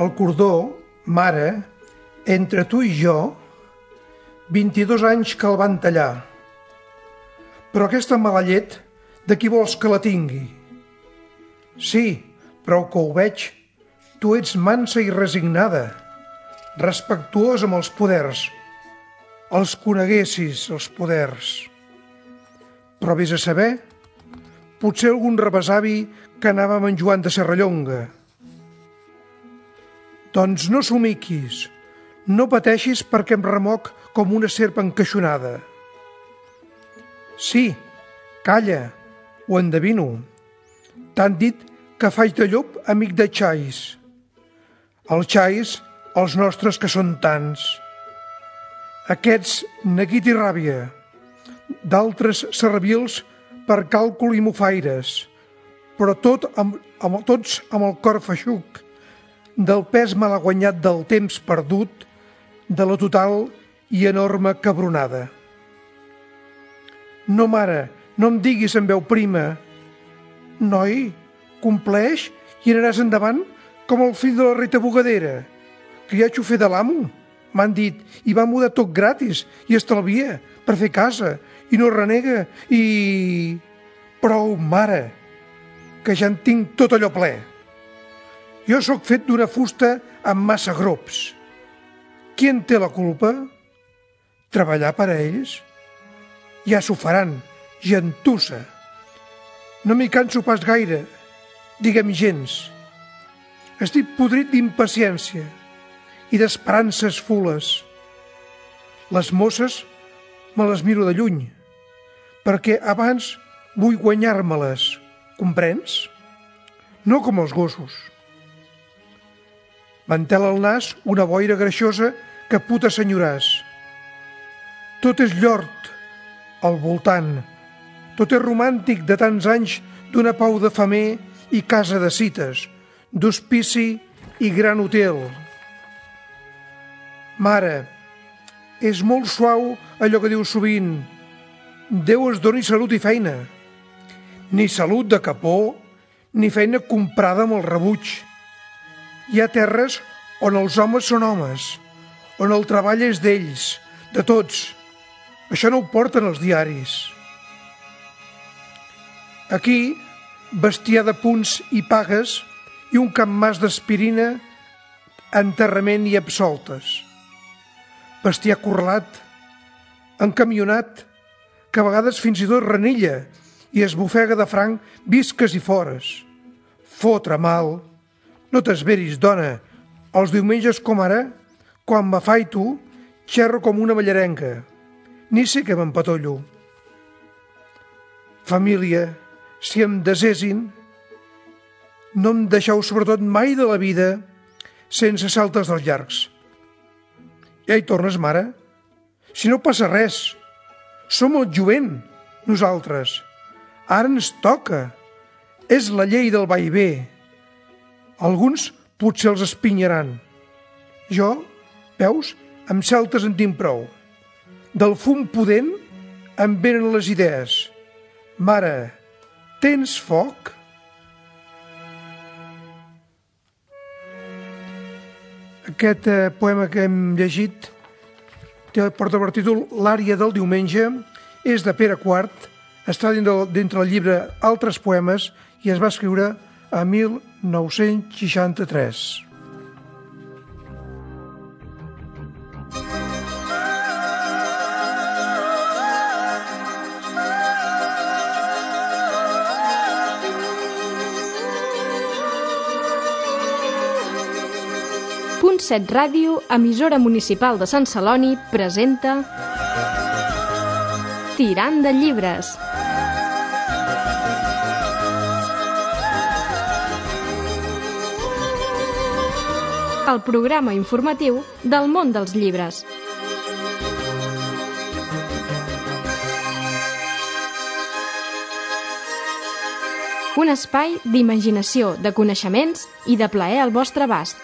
El cordó, mare, entre tu i jo, 22 anys que el van tallar. Però aquesta mala llet, de qui vols que la tingui? Sí, prou que ho veig, tu ets mansa i resignada, respectuosa amb els poders. Els coneguessis, els poders. Però vés a saber, potser algun rebesavi que anava amb en Joan de Serrallonga. Doncs no somiquis, no pateixis perquè em remoc com una serp encaixonada. Sí, calla, ho endevino. T'han dit que faig de llop amic de xais. Els xais, els nostres que són tants. Aquests, neguit i ràbia. D'altres servils per càlcul i mofaires, però tots amb el cor feixuc, del pes malaguanyat del temps perdut, de la total i enorme cabronada. No, mare, no em diguis en veu prima. Noi, compleix i aniràs endavant com el fill de la Rita Bugadera, que ja xofer de l'amo, m'han dit, i va mudar tot gratis i estalvia per fer casa i no renega i... Prou, mare, que ja en tinc tot allò ple. Jo sóc fet d'una fusta amb massa grops. Qui en té la culpa? Treballar per a ells? Ja s'ho faran, gentussa. No m'hi canso pas gaire, digue'm gens. Estic podrit d'impaciència i d'esperances fules. Les mosses me les miro de lluny, perquè abans vull guanyar-me-les, comprens? No com els gossos. Mantela al nas una boira greixosa que puta senyoràs. Tot és llort al voltant, tot és romàntic de tants anys d'una pau de femer i casa de cites, d'hospici i gran hotel. Mare, és molt suau allò que dius sovint. Déu es doni salut i feina. Ni salut de capó, ni feina comprada amb el rebuig. Hi ha terres on els homes són homes, on el treball és d'ells, de tots. Això no ho porten els diaris. Aquí, bestiar de punts i pagues i un campmàs d'aspirina, enterrament i absoltes. Bestiar correlat, encamionat, que a vegades fins i tot renilla i esbufega de franc visques i fores. Fotre mal. No t'esveris, dona. Els diumenges com ara, quan m'afaito, xerro com una ballarenca. Ni sé que m'empatollo. Família, si em desessin, no em deixeu sobretot mai de la vida sense saltes dels llargs. Ja hi tornes, mare? Si no passa res. Som el jovent, nosaltres. Ara ens toca. És la llei del va i ve. Alguns potser els espinyaran. Jo, veus, amb celtes en tinc prou. Del fum pudent em venen les idees. Mare, tens foc? Aquest poema que hem llegit porta per títol L'ària del diumenge, és de Pere Quart, està dintre el llibre Altres poemes i es va escriure a 1963. Punt 7 Ràdio, emissora municipal de Sant Celoni, presenta Tirant de llibres. El programa informatiu del món dels llibres. Un espai d'imaginació, de coneixements i de plaer al vostre abast.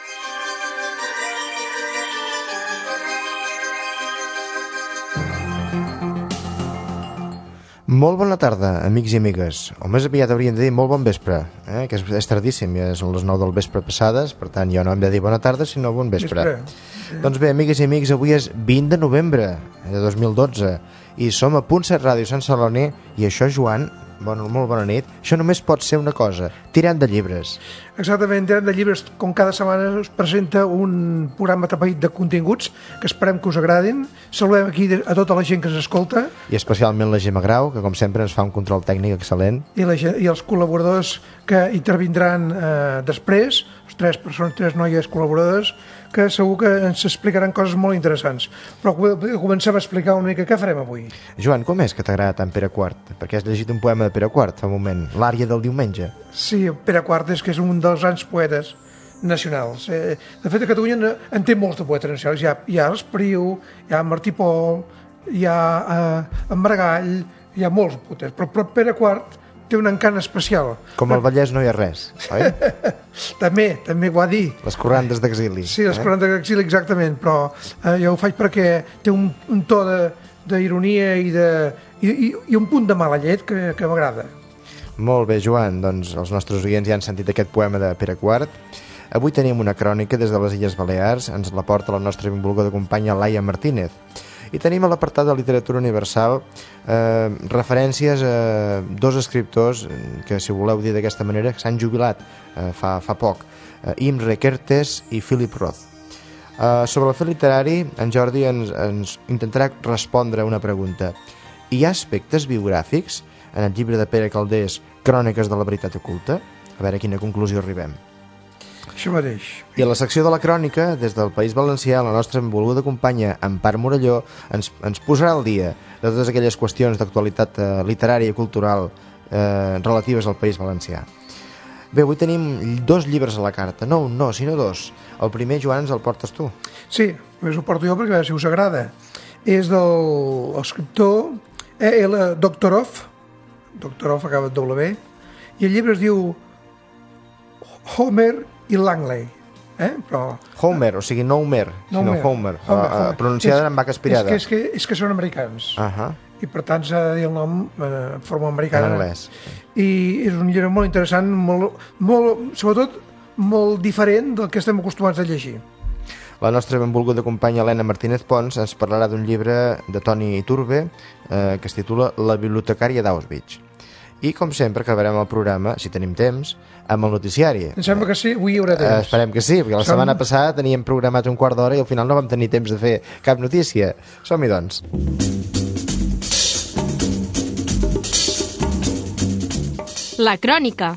Molt bona tarda, amics i amigues. O més aviat hauríem de dir molt bon vespre, que és tardíssim, ja són les 9 del vespre passades, per tant jo no hem de dir bona tarda, sinó bon vespre. Doncs bé, amigues i amics, avui és 20 de novembre de 2012 i som a Punt Set Ràdio Sant Celoni i això, Joan, molt bona nit, això només pot ser una cosa, tirant de llibres. Exactament, tirant de llibres, com cada setmana us presenta un programa tapaït de continguts que esperem que us agradin. Saludem aquí a tota la gent que ens escolta. I especialment la Gemma Grau, que com sempre ens fa un control tècnic excel·lent. I els col·laboradors que intervindran després, tres noies col·laboradores, que segur que ens explicaran coses molt interessants. Però comencem a explicar una mica què farem avui. Joan, com és que t'agrada tant Pere IV? Perquè has llegit un poema de Pere IV fa un moment, l'ària del diumenge. Sí, Pere IV és que és un dels grans poetes nacionals. De fet, a Catalunya en té molts de poetes nacionals. Hi ha l'Espriu, hi ha Martí Pol, hi ha en Maragall, hi ha molts poetes. Però Pere IV té un encant especial. Com al Vallès no hi ha res, oi? també ho ha dit. Les corrandes d'exili. Sí, les corrandes d'exili, exactament, però jo ho faig perquè té un to d'ironia i un punt de mala llet que m'agrada. Molt bé, Joan, doncs els nostres oients ja han sentit aquest poema de Pere IV. Avui tenim una crònica des de les Illes Balears, ens la porta la nostra benvolguda companya Laia Martínez. I tenim a l'apartat de literatura universal referències a dos escriptors que, si voleu dir d'aquesta manera, s'han jubilat fa poc, Imre Kertész i Philip Roth. Sobre el fet literari, en Jordi ens intentarà respondre una pregunta. Hi ha aspectes biogràfics en el llibre de Pere Calders, Cròniques de la veritat oculta? A veure a quina conclusió arribem. Això mateix. I a la secció de la crònica, des del País Valencià, la nostra benvolguda companya Empar Morelló ens posarà al dia de totes aquelles qüestions d'actualitat literària i cultural relatives al País Valencià. Bé, avui tenim 2 llibres a la carta, no un, no, sinó 2. El primer, Joan, ens el portes tu. Sí, només ho porto jo perquè a veure si us agrada. És de l'escriptor L. Doktorov acaba amb W, i el llibre es diu Homer i Langley. Però... Homer, o sigui, no Homer, sinó Homer. Pronunciada amb vaca aspirada. És que són americans. I per tant s'ha de dir el nom en forma americana. En anglès. I és un llibre molt interessant, sobretot molt diferent del que estem acostumats a llegir. La nostra benvolguda companya Helena Martínez Pons ens parlarà d'un llibre de Toni Iturbe que es titula La bibliotecària d'Auschwitz. I, com sempre, acabarem el programa, si tenim temps, amb el noticiari. Em sembla que sí, avui hi haurà temps. Esperem que sí, perquè la setmana passada teníem programat un quart d'hora i al final no vam tenir temps de fer cap notícia. Som-hi, doncs. La crònica.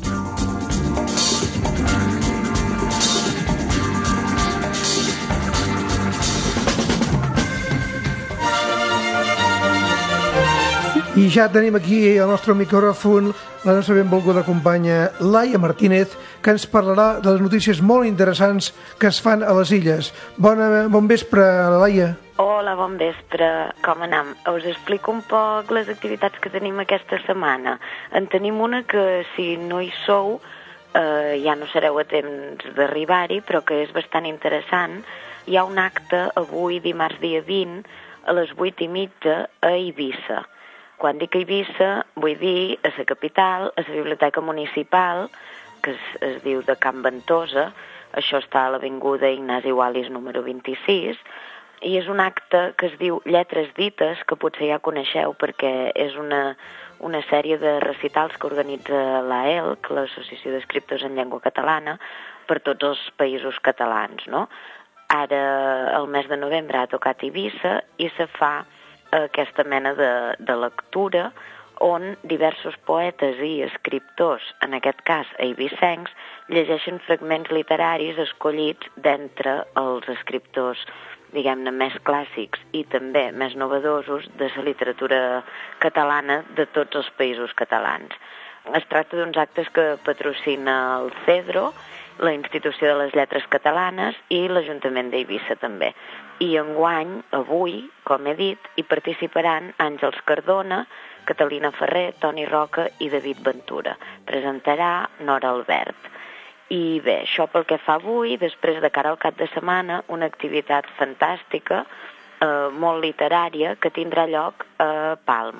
I ja tenim aquí al nostre micròfon la nostra benvolguda companya Laia Martínez, que ens parlarà de les notícies molt interessants que es fan a les illes. Bon vespre, Laia. Hola, bon vespre. Com anem? Us explico un poc les activitats que tenim aquesta setmana. En tenim una que, si no hi sou, ja no sereu a temps d'arribar-hi, però que és bastant interessant. Hi ha un acte avui, dimarts dia 20, a les 8:30 a Eivissa. Quan dic Eivissa, vull dir a la capital, a la biblioteca municipal, que es diu de Can Ventosa. Això està a l'avinguda Ignasi Wallis número 26, i és un acte que es diu Lletres Dites, que potser ja coneixeu perquè és una sèrie de recitals que organitza l'AELC, l'Associació d'Escriptors en Llengua Catalana, per tots els països catalans, no? Ara, el mes de novembre, ha tocat Eivissa i se fa aquesta mena de lectura on diversos poetes i escriptors, en aquest cas eivissencs, llegeixen fragments literaris escollits d'entre els escriptors, diguem-ne, més clàssics i també més novedosos de la literatura catalana de tots els països catalans. Es tracta d'uns actes que patrocina el CEDRO, la Institució de les Lletres Catalanes i l'Ajuntament d'Eivissa també. I enguany, avui, com he dit, hi participaran Àngels Cardona, Catalina Ferrer, Toni Roca i David Ventura. Presentarà Nora Albert. I bé, això pel que fa avui, després de cara al cap de setmana, una activitat fantàstica, molt literària, que tindrà lloc a Palma.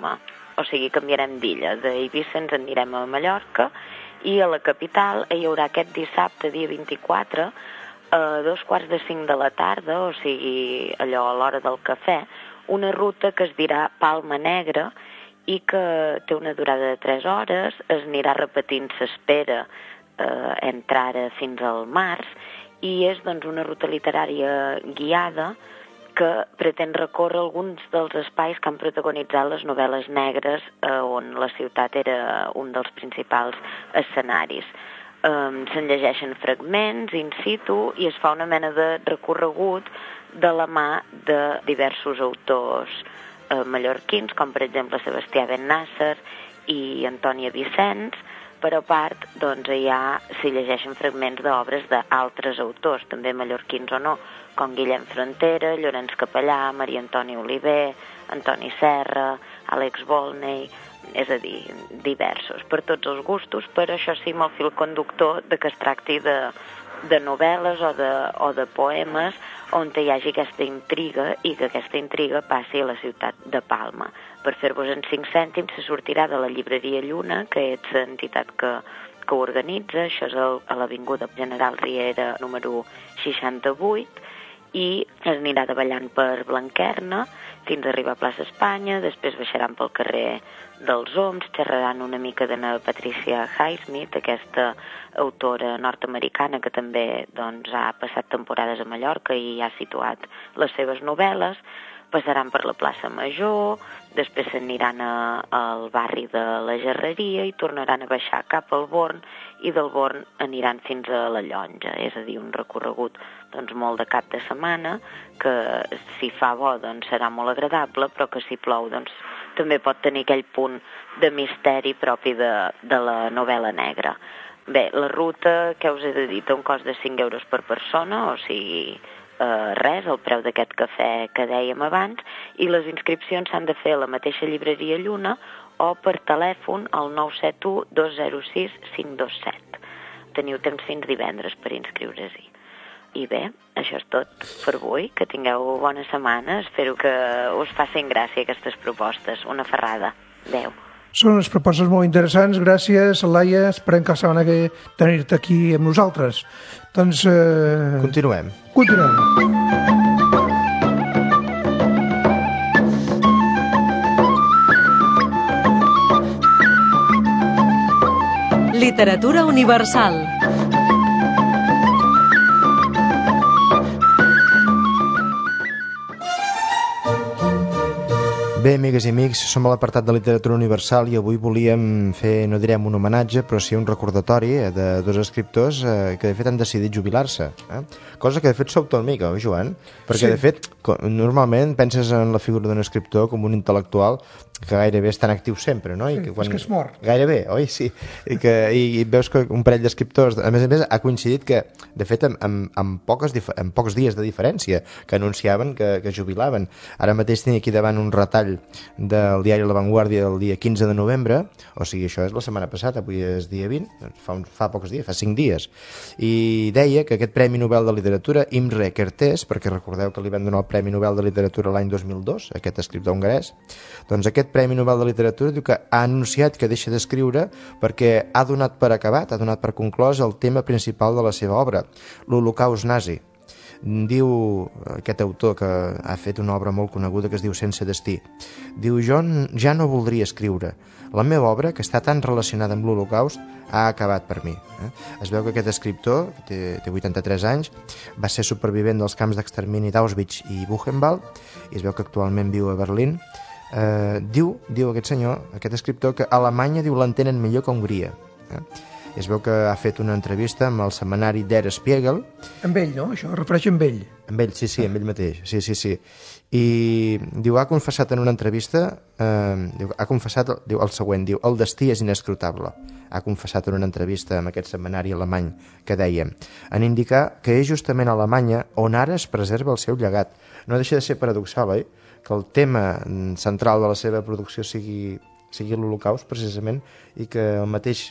o sigui, canviarem d'illa. D'Eivissa ens anirem a Mallorca i a la capital hi haurà aquest dissabte, dia 24, a 2:45 de la tarda, o sigui, allò a l'hora del cafè, una ruta que es dirà Palma Negra i que té una durada de 3 hores, es anirà repetint s'espera entre ara fins al març, i és doncs una ruta literària guiada que pretén recórrer alguns dels espais que han protagonitzat les novel·les negres on la ciutat era un dels principals escenaris. Se'n llegeixen fragments in situ i es fa una mena de recorregut de la mà de diversos autors mallorquins, com per exemple Sebastià Ben Nasser i Antònia Vicens. Per a part, doncs, s'hi llegeixen fragments d'obres d'altres autors, també mallorquins o no, com Guillem Frontera, Llorenç Capellà, Maria Antònia Oliver, Antoni Serra, Àlex Volney, és a dir, diversos, per tots els gustos, però això sí amb el fil conductor de que es tracti de novel·les o de poemes on hi hagi aquesta intriga i que aquesta intriga passi a la ciutat de Palma. Per fer-vos en 5 cèntims se sortirà de la llibreria Lluna, que és l'entitat que ho organitza, això és a l'Avinguda General Riera número 68, i es anirà davallant per Blanquerna fins a arribar a plaça Espanya, després baixaran pel carrer dels Oms, xerraran una mica de Patricia Highsmith, aquesta autora nord-americana que també doncs, ha passat temporades a Mallorca i ha situat les seves novel·les, passaran per la plaça Major, després s'aniran al barri de la Gerreria i tornaran a baixar cap al Born, i del Born aniran fins a la Llonja, és a dir, un recorregut doncs, molt de cap de setmana, que si fa bo doncs, serà molt agradable, però que si plou doncs, també pot tenir aquell punt de misteri propi de la novel·la negra. Bé, la ruta, que us he de dir, té un cost de 5 euros per persona, o sigui, res, el preu d'aquest cafè que dèiem abans, i les inscripcions s'han de fer a la mateixa llibreria Lluna o per telèfon al 971 206 527. Teniu temps fins divendres per inscriure-s'hi. I bé, això és tot per avui, que tingueu bona setmana, espero que us facin gràcia aquestes propostes. Una ferrada. Adéu. Són unes propostes molt interessants, gràcies, Laia, esperem que la setmana que tenir-te aquí amb nosaltres. Doncs... Continuem. Literatura universal. Bé, amigues i amics, som a l'apartat de Literatura Universal i avui volíem fer, no direm un homenatge, però sí un recordatori de dos escriptors que de fet han decidit jubilar-se. Cosa que de fet sobta una mica, Joan? Perquè sí. De fet, normalment penses en la figura d'un escriptor com un intel·lectual que gairebé és tan actiu sempre, no? Sí, I que quan... és que és mort. Gairebé, oi? Sí. I veus que un parell d'escriptors, a més, ha coincidit que, de fet, amb pocs dies de diferència, que anunciaven que jubilaven. Ara mateix tinc aquí davant un retall del diari La Vanguardia del dia 15 de novembre, o sigui, això és la setmana passada, avui és dia 20, fa pocs dies, fa 5 dies, i deia que aquest Premi Nobel de Literatura, Imre Kertész, perquè recordeu que li van donar el Premi Nobel de Literatura l'any 2002, aquest escriptor hongarès, doncs aquest Premi Nobel de Literatura diu que ha anunciat que deixa d'escriure perquè ha donat per acabat, ha donat per conclòs el tema principal de la seva obra, l'Holocaust nazi. Diu aquest autor que ha fet una obra molt coneguda que es diu Sense destí, diu: jo ja no voldria escriure, la meva obra, que està tan relacionada amb l'Holocaust, ha acabat per mi. Es veu que aquest escriptor, que té 83 anys, va ser supervivent dels camps d'extermini d'Auschwitz i Buchenwald, i es veu que actualment viu a Berlín. Diu aquest senyor, aquest escriptor, que a Alemanya diu l'entenen millor que a Hongria. Es veu que ha fet una entrevista amb el setmanari Der Spiegel. Amb ell, no? Això refereix amb ell. Amb ell, sí, amb ell mateix. Sí. I diu, ha confessat en una entrevista, ha confessat el següent, diu: el destí és inescrutable. Ha confessat en una entrevista amb aquest setmanari alemany que dèiem, en indicar que és justament a Alemanya on ara es preserva el seu llegat. No deixa de ser paradoxal, oi? Que el tema central de la seva producció sigui l'Holocaust, precisament, i que la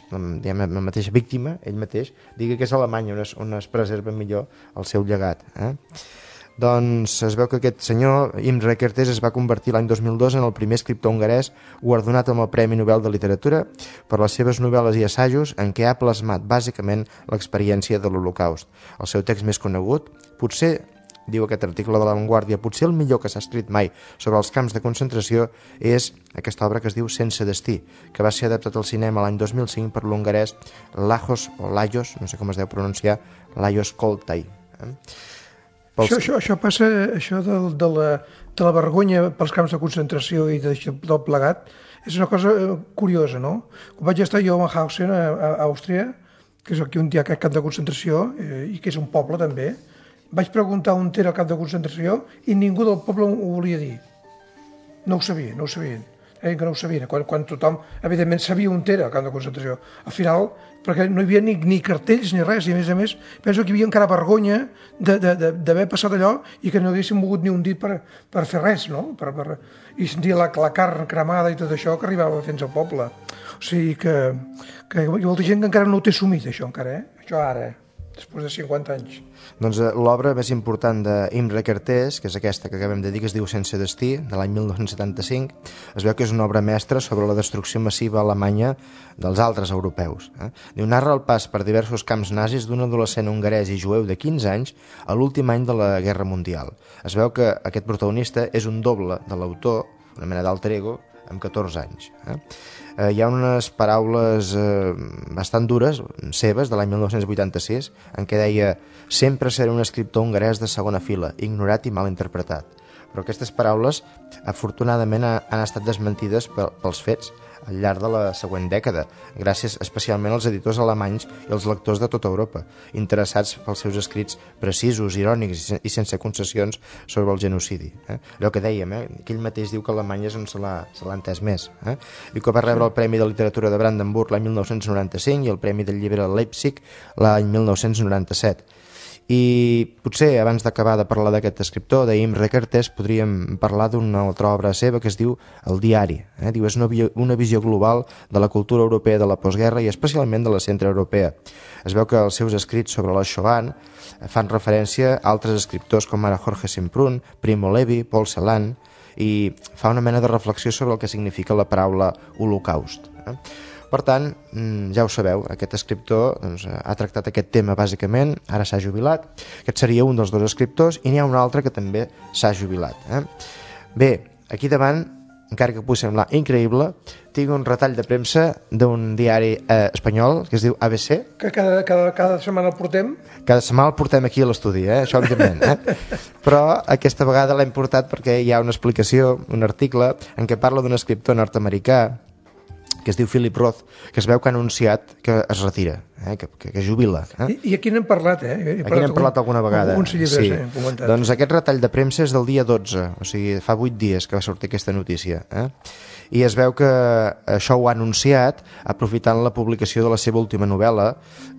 mateixa víctima, ell mateix, digui que és a Alemanya on es preserva millor el seu llegat. Doncs es veu que aquest senyor, Imre Kertész, es va convertir l'any 2002 en el primer escriptor hongarès guardonat amb el Premi Nobel de Literatura per les seves novel·les i assajos en què ha plasmat bàsicament l'experiència de l'Holocaust. El seu text més conegut, potser, diu aquest article de La Vanguardia, potser el millor que s'ha escrit mai sobre els camps de concentració és aquesta obra que es diu Sense destí, que va ser adaptat al cinema l'any 2005 per l'hongarès Lajos, o Lajos, no sé com es deu pronunciar, Lajos Koltai. Això passa, això de la vergonya pels camps de concentració i del plegat, és una cosa curiosa, no? Quan vaig estar jo a Mauthausen, a Àustria, que és aquí on hi ha aquest camp de concentració, i que és un poble també, vaig preguntar on era el camp de concentració i ningú del poble ho volia dir. No ho sabien. Que no ho sabien, quan tothom, evidentment, sabia on era el camp de concentració. Al final, perquè no hi havia ni cartells ni res, i a més, penso que hi havia encara vergonya d'haver passat allò i que no haguéssim mogut ni un dit per fer res, no? I sentir la carn cremada i tot això que arribava fins al poble. O sigui que hi ha molta gent que encara no ho té assumit, això encara, això ara, després de 50 anys. Doncs l'obra més important d'Imre Kertész, que és aquesta que acabem de dir, que es diu Sense destí, de l'any 1975, es veu que és una obra mestra sobre la destrucció massiva alemanya dels altres europeus. Diu, narra el pas per diversos camps nazis d'un adolescent hongarès i jueu de 15 anys a l'últim any de la Guerra Mundial. Es veu que aquest protagonista és un doble de l'autor, una mena d'alter ego, amb 14 anys. Hi ha unes paraules bastant dures, seves, de l'any 1986, en què deia «Sempre seré un escriptor hongarès de segona fila, ignorat i mal interpretat». Però aquestes paraules, afortunadament, han estat desmentides pels fets al llarg de la següent dècada, gràcies especialment als editors alemanys i als lectors de tota Europa, interessats pels seus escrits precisos, irònics i sense concessions sobre el genocidi. Allò que dèiem, que ell mateix diu que Alemanya és on se l'ha entès més. I que va rebre el Premi de Literatura de Brandenburg l'any 1995 i el Premi del Llibre de Leipzig l'any 1997. I potser, abans d'acabar de parlar d'aquest escriptor, d'Imre Kertész, podríem parlar d'una altra obra seva que es diu El diari. Diu, és una visió global de la cultura europea de la postguerra i especialment de la centreeuropea. Es veu que els seus escrits sobre la Shoah fan referència a altres escriptors com ara Jorge Semprún, Primo Levi, Paul Celan, i fa una mena de reflexió sobre el que significa la paraula holocaust. Per tant, ja ho sabeu, aquest escriptor ha tractat aquest tema bàsicament, ara s'ha jubilat, aquest seria un dels dos escriptors, i n'hi ha un altre que també s'ha jubilat. Bé, aquí davant, encara que pugui semblar increïble, tinc un retall de premsa d'un diari espanyol que es diu ABC. Que cada setmana el portem? Cada setmana el portem aquí a l'estudi, això evidentment. Però aquesta vegada l'hem portat perquè hi ha una explicació, un article, en què parla d'un escriptor nord-americà que es diu Philip Roth, que es veu que ha anunciat que es retira, que jubila. I aquí n'hem parlat, Aquí n'hem parlat alguna vegada. Alguns llibres, sí. Comentat. Doncs aquest retall de premsa és del dia 12, o sigui, fa 8 dies que va sortir aquesta notícia. I es veu que això ho ha anunciat aprofitant la publicació de la seva última novel·la,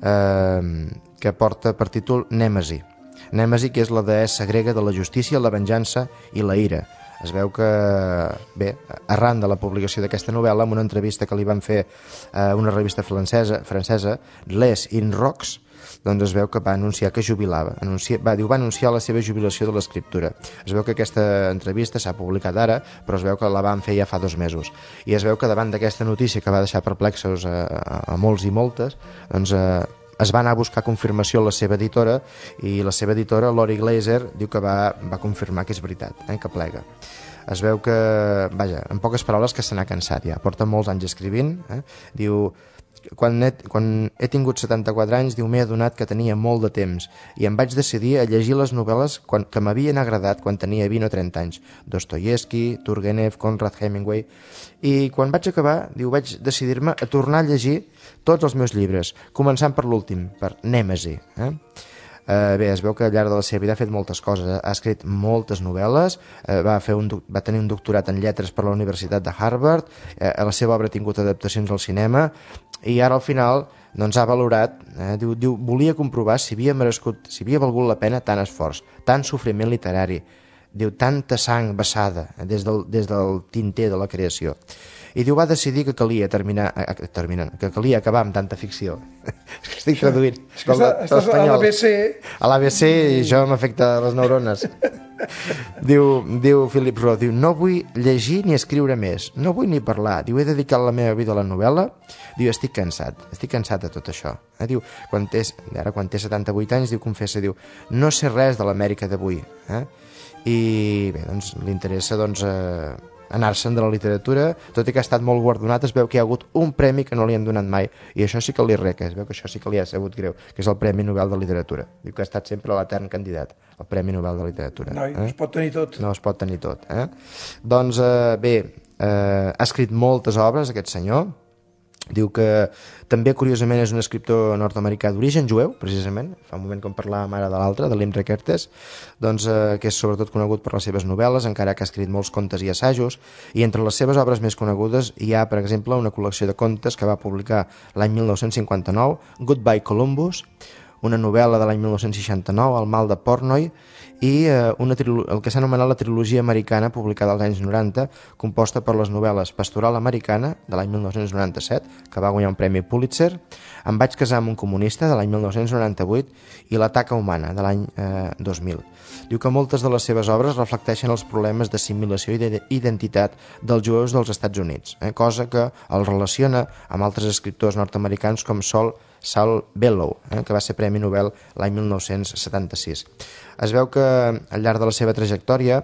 que porta per títol Nèmesi. Nèmesi, que és la deessa grega de la justícia, la venjança i la ira. Es veu que, bé, arran de la publicació d'aquesta novel·la, en una entrevista que li van fer a una revista francesa, Les Inrocks, doncs es veu que va anunciar que jubilava. Va anunciar la seva jubilació de l'escriptura. Es veu que aquesta entrevista s'ha publicat ara, però es veu que la van fer ja fa 2 mesos. I es veu que davant d'aquesta notícia que va deixar perplexos a molts i moltes, doncs es va anar a buscar confirmació a la seva editora, i la seva editora, Lori Glaser, diu que va confirmar que és veritat, que plega. Es veu que, vaja, en poques paraules, que se n'ha cansat ja, porta molts anys escrivint, diu, quan he tingut 74 anys, diu, m'he adonat que tenia molt de temps i em vaig decidir a llegir les novel·les que m'havien agradat quan tenia 20 o 30 anys, Dostoyevsky, Turgenev, Conrad Hemingway, i quan vaig acabar, diu, vaig decidir-me a tornar a llegir tots els meus llibres, començant per l'últim, per Nèmesi. Bé, es veu que al llarg de la seva vida ha fet moltes coses, ha escrit moltes novel·les, va tenir un doctorat en lletres per la Universitat de Harvard, la seva obra ha tingut adaptacions al cinema, i ara al final doncs ha valorat, volia comprovar si havia valgut la pena tant esforç, tant sofriment literari, diu, tanta sang vessada des del tinter de la creació. I diu, va decidir que calia que calia acabar amb tanta ficció. Estic traduint. Estàs a l'ABC. A l'ABC i això m'afecta les neurones. Diu Philip Roth, diu, no vull llegir ni escriure més, no vull ni parlar, diu, he dedicat la meva vida a la novel·la, diu, estic cansat de tot això. Diu, quan té 78 anys, diu, confessa, diu, no sé res de l'Amèrica d'avui. I bé, doncs li interessa anar-se'n de la literatura, tot i que ha estat molt guardonat. Es veu que hi ha hagut un premi que no li han donat mai, i això sí que li reca, es veu que això sí que li ha sabut greu, que és el Premi Nobel de Literatura. Diu que ha estat sempre l'etern candidat al Premi Nobel de Literatura. No, es pot tenir tot. No es pot tenir tot. Doncs bé, ha escrit moltes obres aquest senyor. Diu que també, curiosament, és un escriptor nord-americà d'origen jueu, precisament, fa un moment com parlàvem ara de l'altre, de l'Imre Kertész, doncs, que és sobretot conegut per les seves novel·les, encara que ha escrit molts contes i assajos, i entre les seves obres més conegudes hi ha, per exemple, una col·lecció de contes que va publicar l'any 1959, Goodbye Columbus, una novel·la de l'any 1969, El mal de Portnoy, i el que s'ha anomenat la trilogia americana, publicada als anys 90, composta per les novel·les Pastoral americana, de l'any 1997, que va guanyar un premi Pulitzer, Em vaig casar amb un comunista, de l'any 1998, i La taca humana, de l'any 2000. Diu que moltes de les seves obres reflecteixen els problemes d'assimilació i d'identitat dels jueus dels Estats Units, cosa que el relaciona amb altres escriptors nord-americans com Saul Bellow, que va ser Premi Nobel l'any 1976. Es veu que al llarg de la seva trajectòria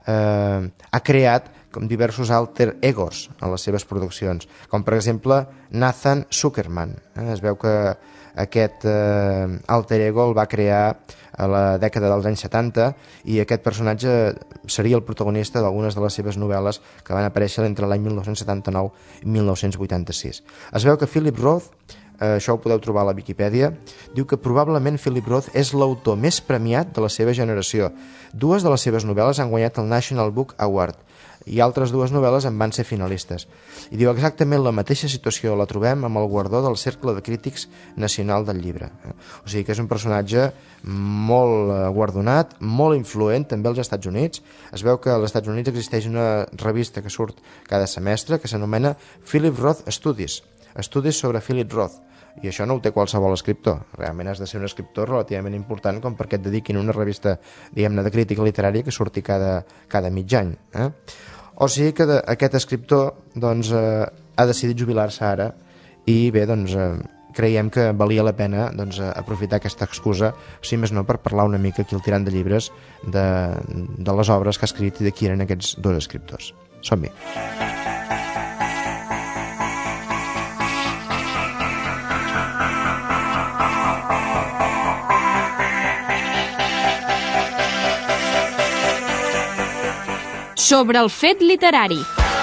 ha creat com diversos alter egos en les seves produccions, com per exemple Nathan Zuckerman. Es veu que aquest alter ego el va crear a la dècada dels anys 70 i aquest personatge seria el protagonista d'algunes de les seves novel·les que van aparèixer entre l'any 1979 i 1986. Es veu que Philip Roth, això ho podeu trobar a la Viquipèdia, diu que probablement Philip Roth és l'autor més premiat de la seva generació. Dues de les seves novel·les han guanyat el National Book Award i altres dues novel·les en van ser finalistes. I diu exactament la mateixa situació la trobem amb el guardó del Cercle de Crítics Nacional del Llibre. O sigui que és un personatge molt guardonat, molt influent també als Estats Units. Es veu que als Estats Units existeix una revista que surt cada semestre que s'anomena Philip Roth Studies, estudis sobre Philip Roth, i això no ho té qualsevol escriptor. Realment has de ser un escriptor relativament important com perquè et dediquin a una revista, diguem-ne, de crítica literària que surti cada mig any. O sigui que aquest escriptor doncs, ha decidit jubilar-se ara i bé, doncs, creiem que valia la pena doncs, aprofitar aquesta excusa, si més no per parlar una mica aquí al Tirant de Llibres de les obres que ha escrit i de qui eren aquests dos escriptors. Som-hi! Sobre el fet literari.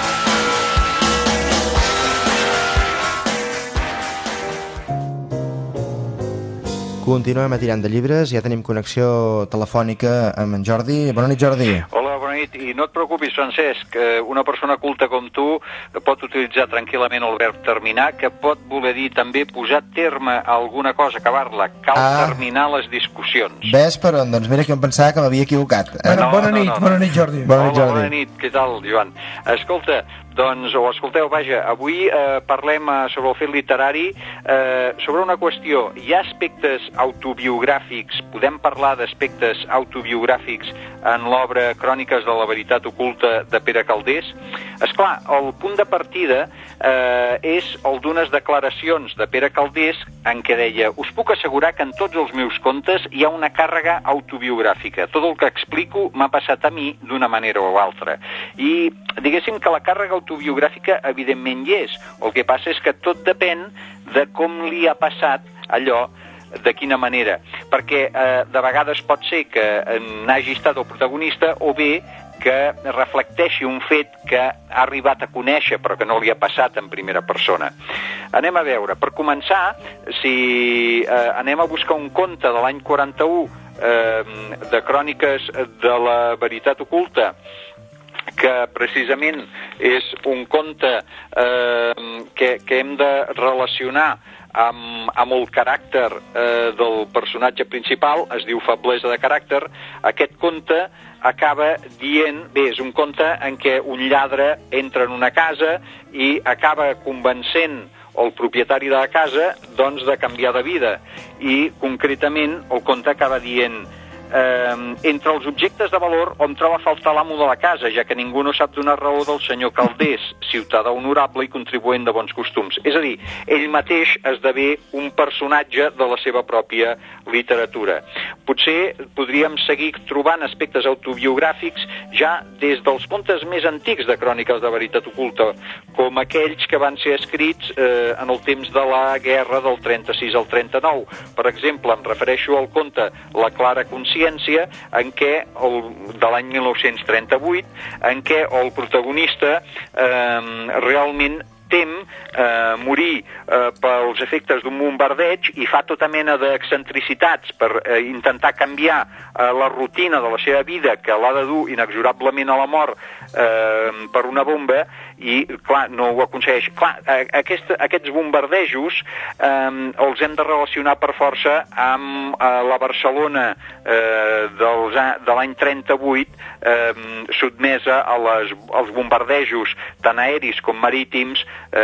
Continuem a Tirant de Llibres, ja tenim connexió telefònica amb en Jordi. Bona nit, Jordi. Hola, bona nit. I no et preocupis, Francesc, una persona culta com tu pot utilitzar tranquil·lament el verb terminar, que pot voler dir també posar terme a alguna cosa, acabar-la. Cal terminar les discussions. Ves per on? Doncs mira que em pensava que m'havia equivocat. Bona nit, Jordi. Bona nit, què tal, Joan? Escolta, doncs, o escolteu, vaja, avui parlem sobre el fet literari, sobre una qüestió. Hi ha aspectes autobiogràfics, podem parlar d'aspectes autobiogràfics en l'obra Cròniques de la veritat oculta de Pere Calders? Esclar, el punt de partida és el d'unes declaracions de Pere Calders en què deia: us puc assegurar que en tots els meus contes hi ha una càrrega autobiogràfica. Tot el que explico m'ha passat a mi d'una manera o altra. I diguéssim que la càrrega autobiogràfica evidentment hi és. El que passa és que tot depèn de com li ha passat allò, de quina manera. Perquè de vegades pot ser que n'hagi estat el protagonista o bé que reflecteixi un fet que ha arribat a conèixer però que no li ha passat en primera persona. Anem a veure. Per començar, si anem a buscar un conte de l'any 41 de Cròniques de la veritat oculta, que precisament és un conte que hem de relacionar amb el caràcter del personatge principal, es diu Feblesa de caràcter. Aquest conte acaba dient, bé, és un conte en què un lladre entra en una casa i acaba convencent el propietari de la casa, doncs, de canviar de vida. I, concretament, el conte acaba dient entre els objectes de valor on troba a faltar l'amo de la casa, ja que ningú no sap donar raó del senyor Calders, ciutadà honorable i contribuent de bons costums. És a dir, ell mateix esdevé un personatge de la seva pròpia literatura. Potser podríem seguir trobant aspectes autobiogràfics ja des dels contes més antics de cròniques de veritat oculta, com aquells que van ser escrits en el temps de la guerra del 36 al 39. Per exemple, em refereixo al conte La clara consciència, en què, de l'any 1938, en què el protagonista realment tem morir pels efectes d'un bombardeig i fa tota mena d'excentricitats per intentar canviar la rutina de la seva vida, que l'ha de dur inexorablement a la mort per una bomba, i, clar, no ho aconsegueix. Clar, aquests bombardejos els hem de relacionar per força amb la Barcelona de l'any 38, sotmesa als bombardejos tant aeris com marítims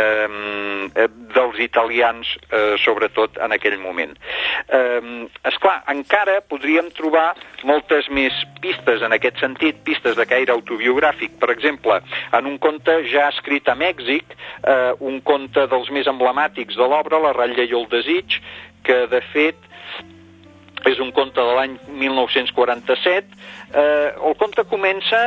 dels italians, sobretot en aquell moment. Esclar, encara podríem trobar moltes més pistes en aquest sentit, pistes de caire autobiogràfic. Per exemple, en un conte ja escrit a Mèxic, un conte dels més emblemàtics de l'obra, La ratlla i el desig, que de fet és un conte de l'any 1947. El conte comença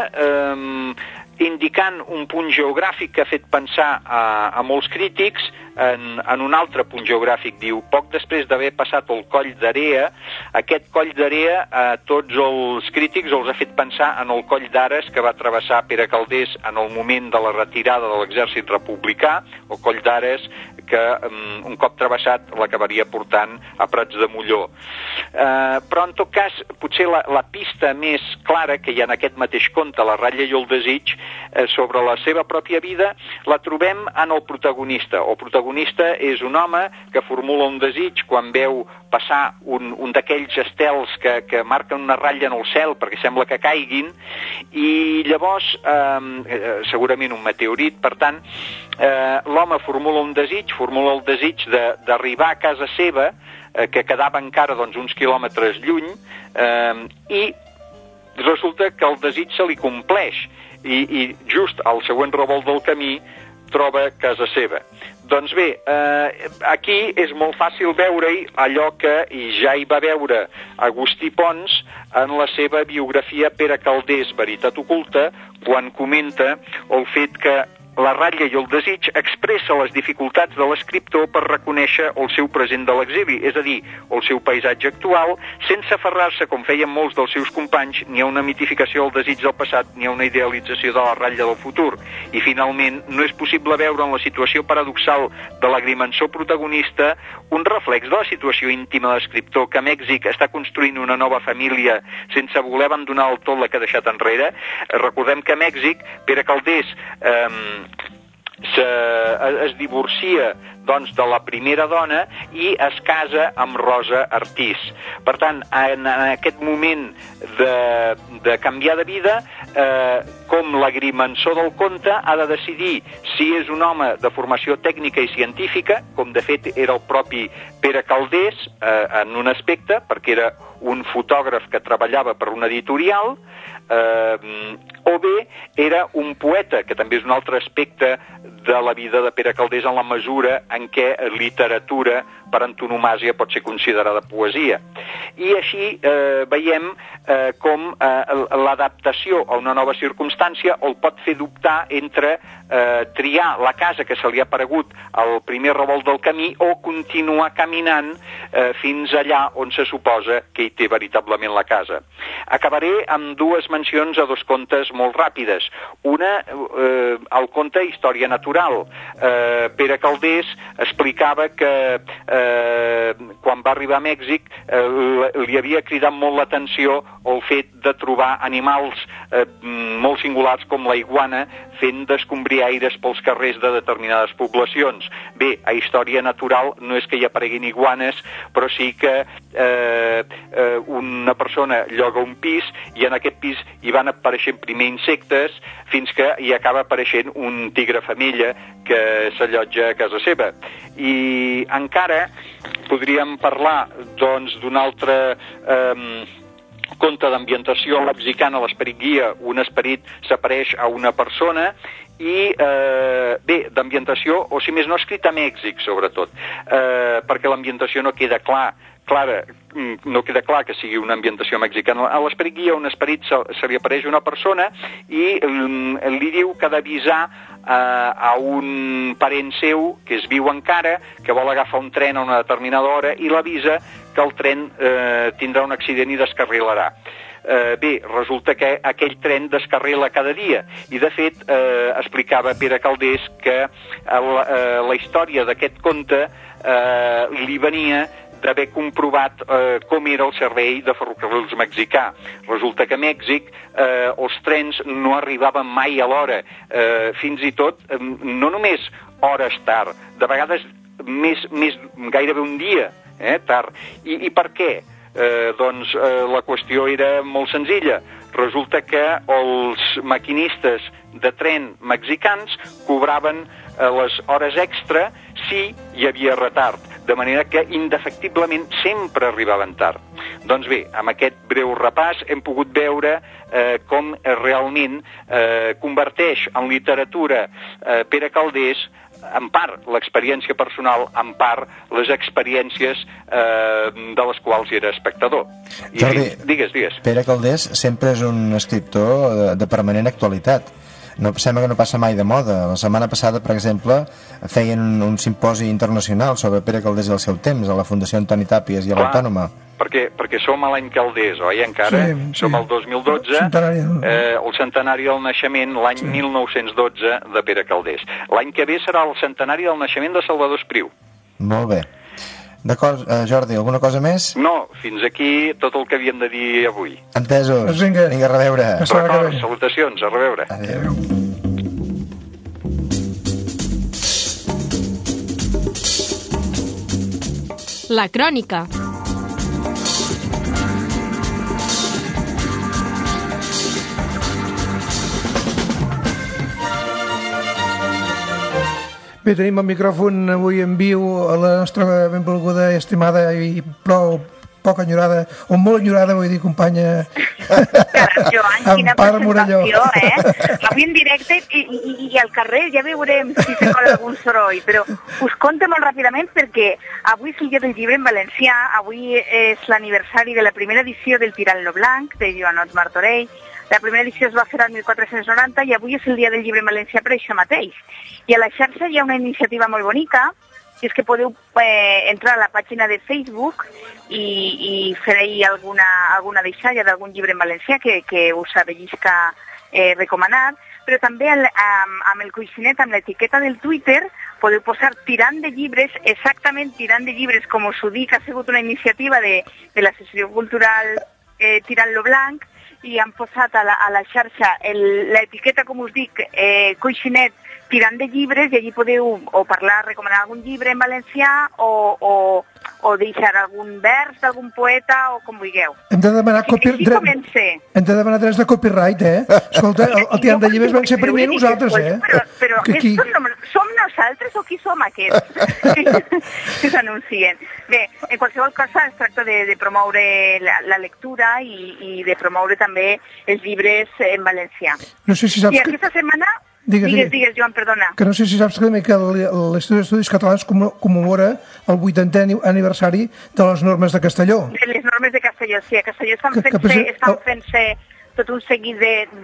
indicant un punt geogràfic que ha fet pensar a molts crítics en un altre punt geogràfic. Diu, poc després d'haver passat el coll d'Area, aquest coll d'Area a tots els crítics els ha fet pensar en el coll d'Ares que va travessar Pere Calders en el moment de la retirada de l'exèrcit republicà, el coll d'Ares que un cop travessat l'acabaria portant a Prats de Molló. Però en tot cas, potser la pista més clara que hi ha en aquest mateix conte, La ratlla i el desig, sobre la seva pròpia vida, la trobem en el protagonista. El protagonista és un home que formula un desig quan veu passar un d'aquells estels que marquen una ratlla en el cel perquè sembla que caiguin, i llavors, segurament un meteorit, per tant, l'home formula el desig d'arribar a casa seva, que quedava encara uns quilòmetres lluny, i resulta que el desig se li compleix, i just al següent revolt del camí troba casa seva. Doncs bé, aquí és molt fàcil veure-hi allò que ja hi va veure Agustí Pons en la seva biografia Pere Calders, Veritat oculta, quan comenta el fet que La ratlla i el desig expressa les dificultats de l'escriptor per reconèixer el seu present de l'exili, és a dir, el seu paisatge actual, sense aferrar-se, com feien molts dels seus companys, ni a una mitificació del desig del passat, ni a una idealització de la ratlla del futur. I, finalment, no és possible veure en la situació paradoxal de l'agrimensor protagonista un reflex de la situació íntima de l'escriptor, que a Mèxic està construint una nova família sense voler abandonar del tot la que ha deixat enrere. Recordem que a Mèxic, Pere Calders es divorcia de la primera dona i es casa amb Rosa Artís. Per tant, en aquest moment de canviar de vida, com l'agrimensor del conte ha de decidir si és un home de formació tècnica i científica, com de fet era el propi Pere Calders en un aspecte, perquè era un fotògraf que treballava per una editorial, o bé era un poeta, que també és un altre aspecte de la vida de Pere Calders en la mesura en què literatura per antonomàsia pot ser considerada poesia. I així veiem com l'adaptació a una nova circumstància el pot fer dubtar entre triar la casa que se li ha aparegut al primer revolt del camí o continuar caminant fins allà on se suposa que hi té veritablement la casa. Acabaré amb dues mencions a dos contes molt ràpides. Una, el conte Història natural. Pere Calders explicava que quan va arribar a Mèxic li havia cridat molt l'atenció el fet de trobar animals molt singulars com la iguana fent descombriaires pels carrers de determinades poblacions. Bé, a història natural no és que hi apareguin iguanes, però sí que una persona lloga un pis i en aquest pis hi van apareixent primer insectes fins que hi acaba apareixent un tigre femella que s'allotja a casa seva. I encara podríem parlar doncs d'un altre conte d'ambientació mexicana, l'esperit guia, un esperit s'apareix a una persona i, bé, d'ambientació, o si més no, escrit a Mèxic, sobretot, perquè l'ambientació no queda clara, no queda clar que sigui una ambientació mexicana. A l'esperit guia, un esperit se li apareix una persona i li diu que ha d'avisar a un parent seu que es viu encara, que vol agafar un tren a una determinada hora i l'avisa que el tren tindrà un accident i descarrilarà. Bé, resulta que aquell tren descarrila cada dia i de fet explicava Pere Calders que la història d'aquest conte li venia d'haver comprovat com era el servei de ferrocarrils mexicà. Resulta que a Mèxic els trens no arribaven mai a l'hora, fins i tot no només hores tard, de vegades gairebé un dia tard. I per què? Doncs la qüestió era molt senzilla. Resulta que els maquinistes de tren mexicans cobraven les hores extra si hi havia retard, de manera que indefectiblement sempre arribaven tard. Doncs bé, amb aquest breu repàs hem pogut veure com realment converteix en literatura Pere Calders en part l'experiència personal, en part les experiències de les quals era espectador. Jordi, digues. Pere Calders sempre és un escriptor de permanent actualitat. No, sembla que no passa mai de moda. La setmana passada, per exemple, feien un simposi internacional sobre Pere Calders i el seu temps a la Fundació Antoni Tàpies i a l'Autònoma. Perquè som a l'any Calders, oi, encara? Sí. Som al 2012, el centenari del naixement, l'any 1912 de Pere Calders. L'any que ve serà el centenari del naixement de Salvador Espriu. Molt bé. D'acord, Jordi, alguna cosa més? No, fins aquí tot el que havíem de dir avui. Entesos. Vinga, a reveure. Record, salutacions, a reveure. Adéu. La crònica. Bé, tenim el micròfon avui en viu a la nostra benvolguda, estimada i prou poc enyorada, o molt enyorada, vull dir, companya Joan, quina presentació, Avui en directe i al carrer ja veurem si se cola algun soroll, però us conto molt ràpidament perquè avui és el dia del llibre en valencià, avui és l'aniversari de la primera edició del Tirant lo Blanc, de Joanot Martorell. La primera edició es va fer el 1490 i avui és el dia del llibre en valencià per això mateix. I a la xarxa hi ha una iniciativa molt bonica, que és que podeu entrar a la pàgina de Facebook i fer-hi alguna deixalla d'algun llibre en valencià que us avellisca recomanar, però també amb el coixinet, amb l'etiqueta del Twitter, podeu posar Tirant de Llibres, exactament Tirant de Llibres, com us ho dic, ha sigut una iniciativa de l'Associació Cultural Tirant lo Blanc, i han posat a la xarxa l'etiqueta, com us dic, coixinet Tirant de Llibres, i allí podeu o parlar, recomanar algun llibre en valencià o deixar algun vers d'algun poeta o com vulgueu. Hem de demanar drets de copyright, Escolta, el Tirant de Llibres van ser primer nosaltres, Però som nosaltres o qui som aquests que s'anuncien? Bé, en qualsevol cosa es tracta de promoure la lectura i de promoure també els llibres en valencià. No sé si saps I aquesta setmana... Digues, Joan, perdona. Que no sé si saps que l'Institut d'Estudis Catalans commemora el 80è aniversari de les normes de Castelló. De les normes de Castelló, sí. A Castelló estan fent-se tot un seguit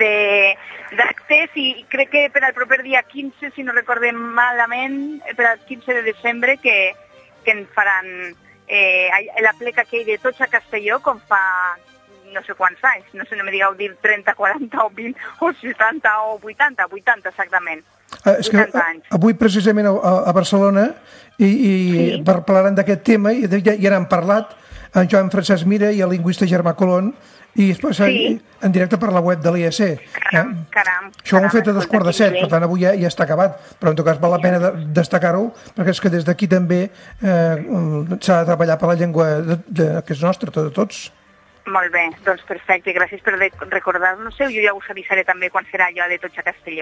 d'actes i crec que per al proper dia 15, si no recordem malament, per al 15 de desembre, que en faran la pleca aquell de tots a Castelló, com fa no sé quants anys, no sé, no me digueu dir 30, 40 o 20 o 60 o 80 exactament. És que avui precisament a Barcelona i parlaran d'aquest tema i ja n'han parlat en Joan Francesc Mira i el lingüista Germà Colón I es passa en directe per la web de l'IEC. Caram. Això ho hem fet a 2:15, per tant avui ja està acabat, però en tot cas val la pena destacar-ho, perquè és que des d'aquí també s'ha de treballar per la llengua que és nostra, de tots. Molt bé, doncs perfecte, gràcies per recordar-nos-ho, jo ja us avisaré també quan serà allò de Tots a Castelló.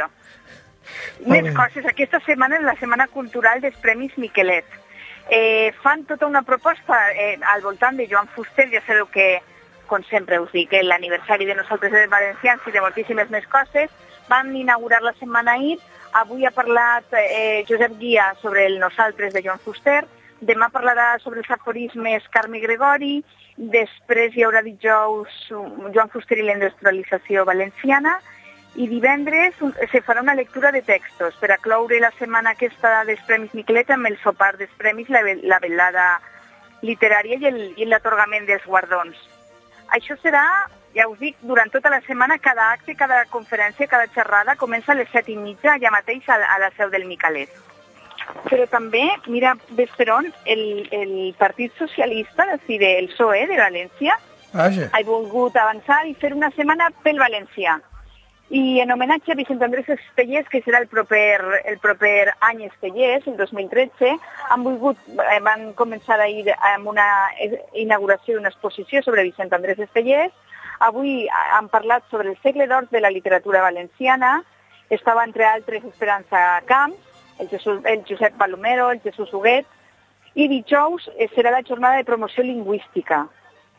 Més coses, aquesta setmana és la Setmana Cultural dels Premis Miquelet. Fan tota una proposta al voltant de Joan Fuster, ja sabeu que, com sempre us dic, l'aniversari de nosaltres els valencians i de moltíssimes més coses. Van inaugurar la setmana ahir, avui ha parlat Josep Guia sobre el Nosaltres de Joan Fuster, demà parlarà sobre els aforismes Carme Gregori, després hi haurà dijous Joan Fuster i la industrialització valenciana, i divendres se farà una lectura de textos per a cloure la setmana aquesta dels Premis Miquelet amb el sopar dels premis, la velada literària i l'atorgament dels guardons. Això serà, ja us dic, durant tota la setmana, cada acte, cada conferència, cada xerrada comença a les 7:30 allà mateix a la seu del Miquelet. Però també, mira, ves per on, el Partit Socialista, és a dir, el PSOE de València, ha volgut avançar i fer una setmana pel valencià. I en homenatge a Vicent Andrés Estellés, que serà el proper any Estellés, el 2013, van començar ahir amb una inauguració d'una exposició sobre Vicent Andrés Estellés. Avui han parlat sobre el segle d'or de la literatura valenciana. Estava, entre altres, Esperança Camps, el Josep Palomero, el Jesús Huguet, i dijous serà la jornada de promoció lingüística.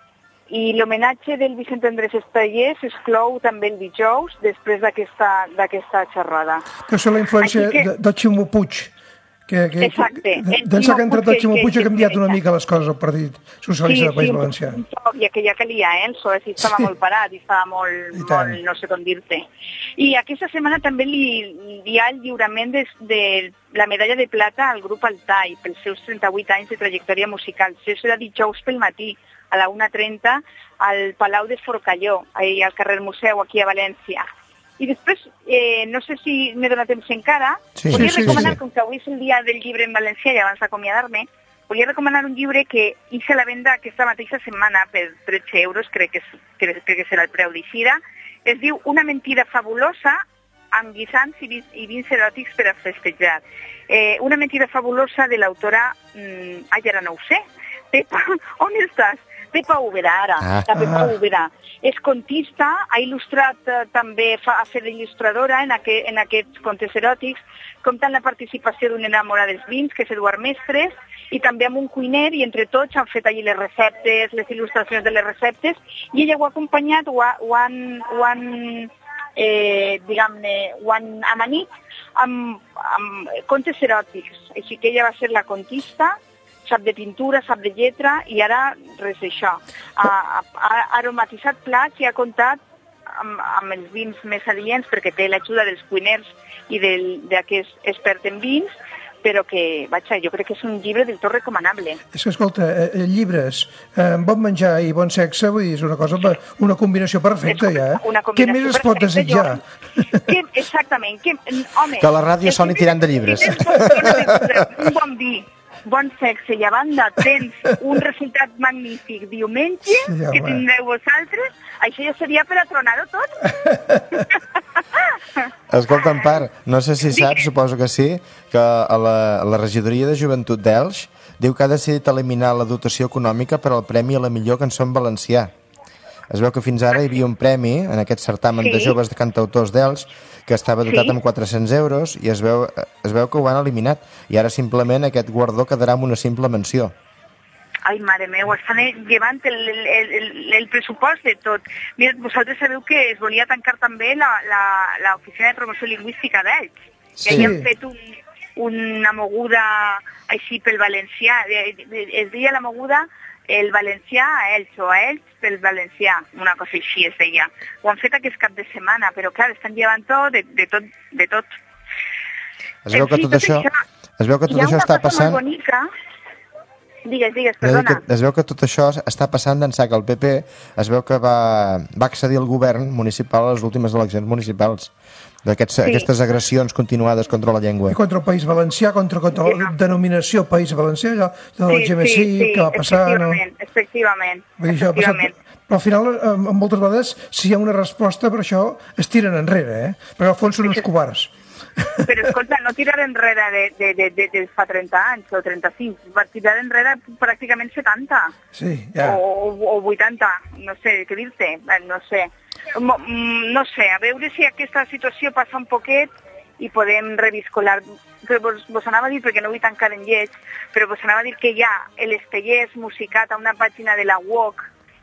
I l'homenatge del Vicent Andrés Estellés es clou també el dijous després d'aquesta xerrada. Que és la influència del Ximo Puig. Exacte. D'ençà que ha entrat el Ximo Puig ha canviat una mica les coses al Partit Socialista del País Valencià. Sí, i que ja calia, el PSOE estava molt parat i estava molt no sé com dir-te. I aquesta setmana també hi ha el lliurament de la medalla de plata al grup Altai pels seus 38 anys de trajectòria musical. Això serà dijous pel matí, a la 1:30, al Palau de Forcalló, al carrer Museu, aquí a València. I després, no sé si m'he donat temps encara, volia recomanar, com que avui és el dia del llibre en valencià i abans d'acomiadar-me, volia recomanar un llibre que hice a la venda aquesta mateixa setmana per 13 euros, crec que serà el preu d'eixida. Es diu Una mentida fabulosa amb guisants i vins eròtics per a festejar. Una mentida fabulosa de l'autora, ara no ho sé, Pepa, on estàs? Pepa Ubera, la Pepa Ubera. És contista, ha il·lustrat també, ha fet d'il·lustradora en aquests contes eròtics, compta amb la participació d'un enamorat dels vins, que és Eduard Mestres, i també amb un cuiner, i entre tots han fet allí les receptes, les il·lustracions de les receptes, i ella ho ha acompanyat, ho han amanit amb contes eròtics. Així que ella va ser la contista, sap de pintura, sap de lletra, i ara res d'això. Ha aromatitzat plats i ha comptat amb els vins més adients, perquè té l'ajuda dels cuiners i d'aquest expert en vins, però que, vaja, jo crec que és un llibre del tot recomanable. És que, escolta, llibres, bon menjar i bon sexe, vull dir, és una combinació perfecta, ja, eh? Què més es pot desitjar? Exactament. Que la ràdio soni tirant de llibres. Un bon vi, bon sexe, i a banda tens un resultat magnífic diumenge, que tindreu vosaltres, això ja seria per a tronar-ho tot. Escolta, Empar, no sé si saps, suposo que sí, que la regidoria de Joventut d'Elx diu que ha decidit eliminar la dotació econòmica per al Premi a la millor cançó en valencià. Es veu que fins ara hi havia un premi en aquest certamen de joves de cantautors d'Elx que estava dotat amb 400 euros i es veu que ho han eliminat i ara simplement aquest guardó quedarà amb una simple menció. Ai, mare meva, estan llevant el pressupost de tot. Mira, vosaltres sabeu que es volia tancar també l'oficina de promoció lingüística d'Elx, que hi han fet una moguda així pel valencià. Es deia la moguda el valencià a Elx o a Elx pel valencià, una cosa així es deia. Ho han fet aquest cap de setmana, però clar, estan llevant tot de tot. Es veu que tot això està passant... Digues, perdona. Es veu que tot això està passant d'ençà que el PP es veu que va accedir al govern municipal a les últimes eleccions municipals d'aquestes agressions continuades contra la llengua. I contra el País Valencià, contra la denominació País Valencià, allò del GMC que va passar... Efectivament. Però al final, moltes vegades, si hi ha una resposta per això, es tiren enrere, perquè al fons són uns covards. Però escolta, no tirar enrere de fa 30 anys o 35, va tirar enrere pràcticament 70. Sí, ja. O 80, no sé què dir-te, no sé. No sé, a veure si aquesta situació passa un poquet i podem reviscolar. Però vos anava a dir, perquè no vull tancar en lleig, però vos anava a dir que hi ha l'Estellers musicat a una pàgina de la UOC.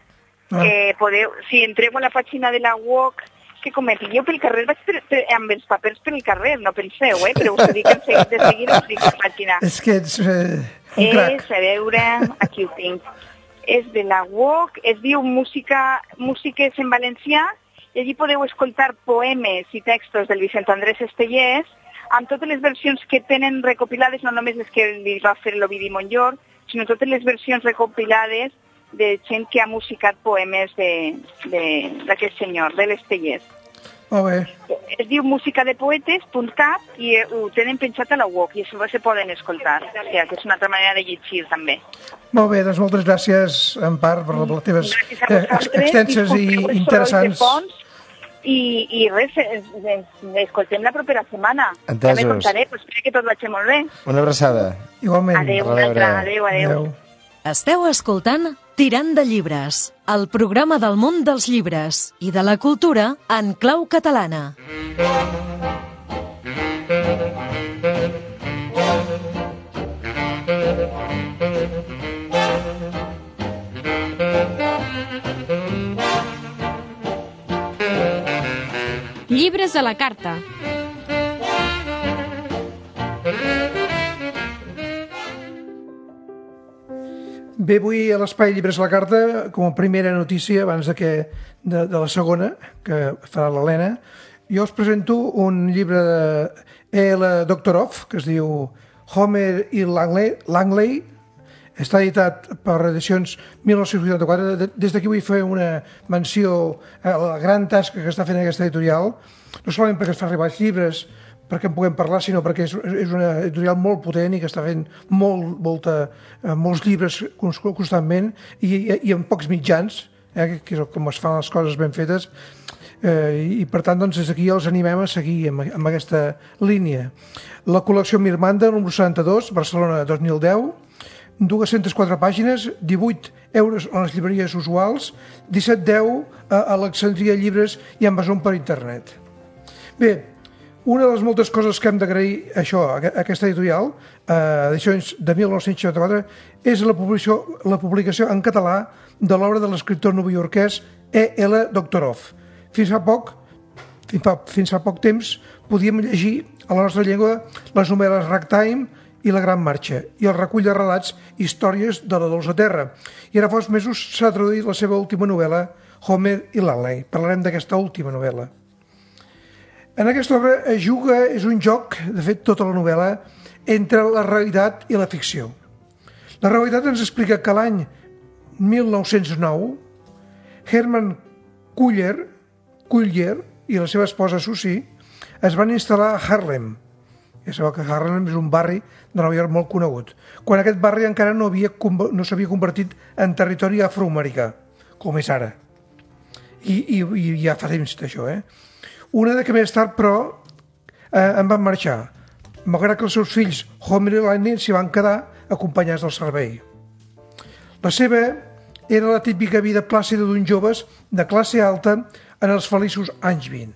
Si entreu a la pàgina de la UOC, que com me pilleu pel carrer, vaig amb els papers pel carrer, no penseu, però us ho dic de seguida, us dic la pàgina. És que ets un crac. És, a veure, aquí ho tinc. És de la UOC, es diu Músiques en Valencià, i allí podeu escoltar poemes i textos del Vicent Andrés Estellers, amb totes les versions que tenen recopilades, no només les que li va fer l'Ovidi Montllor, sinó totes les versions recopilades de gent que ha musicat poemes d'aquest senyor, de l'Estellers. Molt bé. Es diu musicadepoetes.cat i ho tenen penjat a la UOC i això se poden escoltar. O sigui, que és una altra manera de llegir, també. Molt bé, doncs moltes gràcies, Empar, per les teves extenses i interessants. I res, escoltem la propera setmana. Entesos. Ja me contaré, però espero que tot vagi molt bé. Una abraçada. Igualment. Adéu. Esteu escoltant Tirant de llibres, el programa del món dels llibres i de la cultura en clau catalana. Llibres a la carta. Bé, avui a l'Espai Llibres a la Carta, com a primera notícia, abans de la segona, que farà l'Helena, jo us presento un llibre de E.L. Doctorow, que es diu Homer i Langley. Està editat per edicions 1984. Des d'aquí vull fer una menció a la gran tasca que està fent aquesta editorial, no solament perquè es fa arribar els llibres, perquè en puguem parlar, sinó perquè és una editorial molt potent i que està fent molts llibres constantment i amb pocs mitjans, que és com es fan les coses ben fetes, i per tant doncs, des d'aquí els animem a seguir amb aquesta línia. La col·lecció Mirmanda, número 72, Barcelona 2010, 204 pàgines, 18 euros a les llibreries usuals, 17,10 a Alexandria Llibres i Amazon per internet. Bé, una de les moltes coses que hem d'agrair a aquesta editorial, edicions de 1964, és la publicació en català de l'obra de l'escriptor novaiorquès E.L. Doctorow. Fins fa poc temps podíem llegir a la nostra llengua les novel·les Ragtime i La Gran Marxa i el recull de relats Històries de la Dolça Terra. I ara fa uns mesos s'ha traduït la seva última novel·la, Homer i Langley. Parlarem d'aquesta última novel·la. En aquesta obra és un joc, de fet tota la novel·la, entre la realitat i la ficció. La realitat ens explica que l'any 1909 Herman Kuller i la seva esposa Susie es van instal·lar a Harlem. Ja sabeu que Harlem és un barri de Nova York molt conegut, quan aquest barri encara no s'havia convertit en territori afroamericà, com és ara. I ja fa temps d'això, Una de que més tard, però, en van marxar, malgrat que els seus fills, Homer i Langley, s'hi van quedar acompanyats del servei. La seva era la típica vida plàcida d'uns joves de classe alta en els feliços anys 20.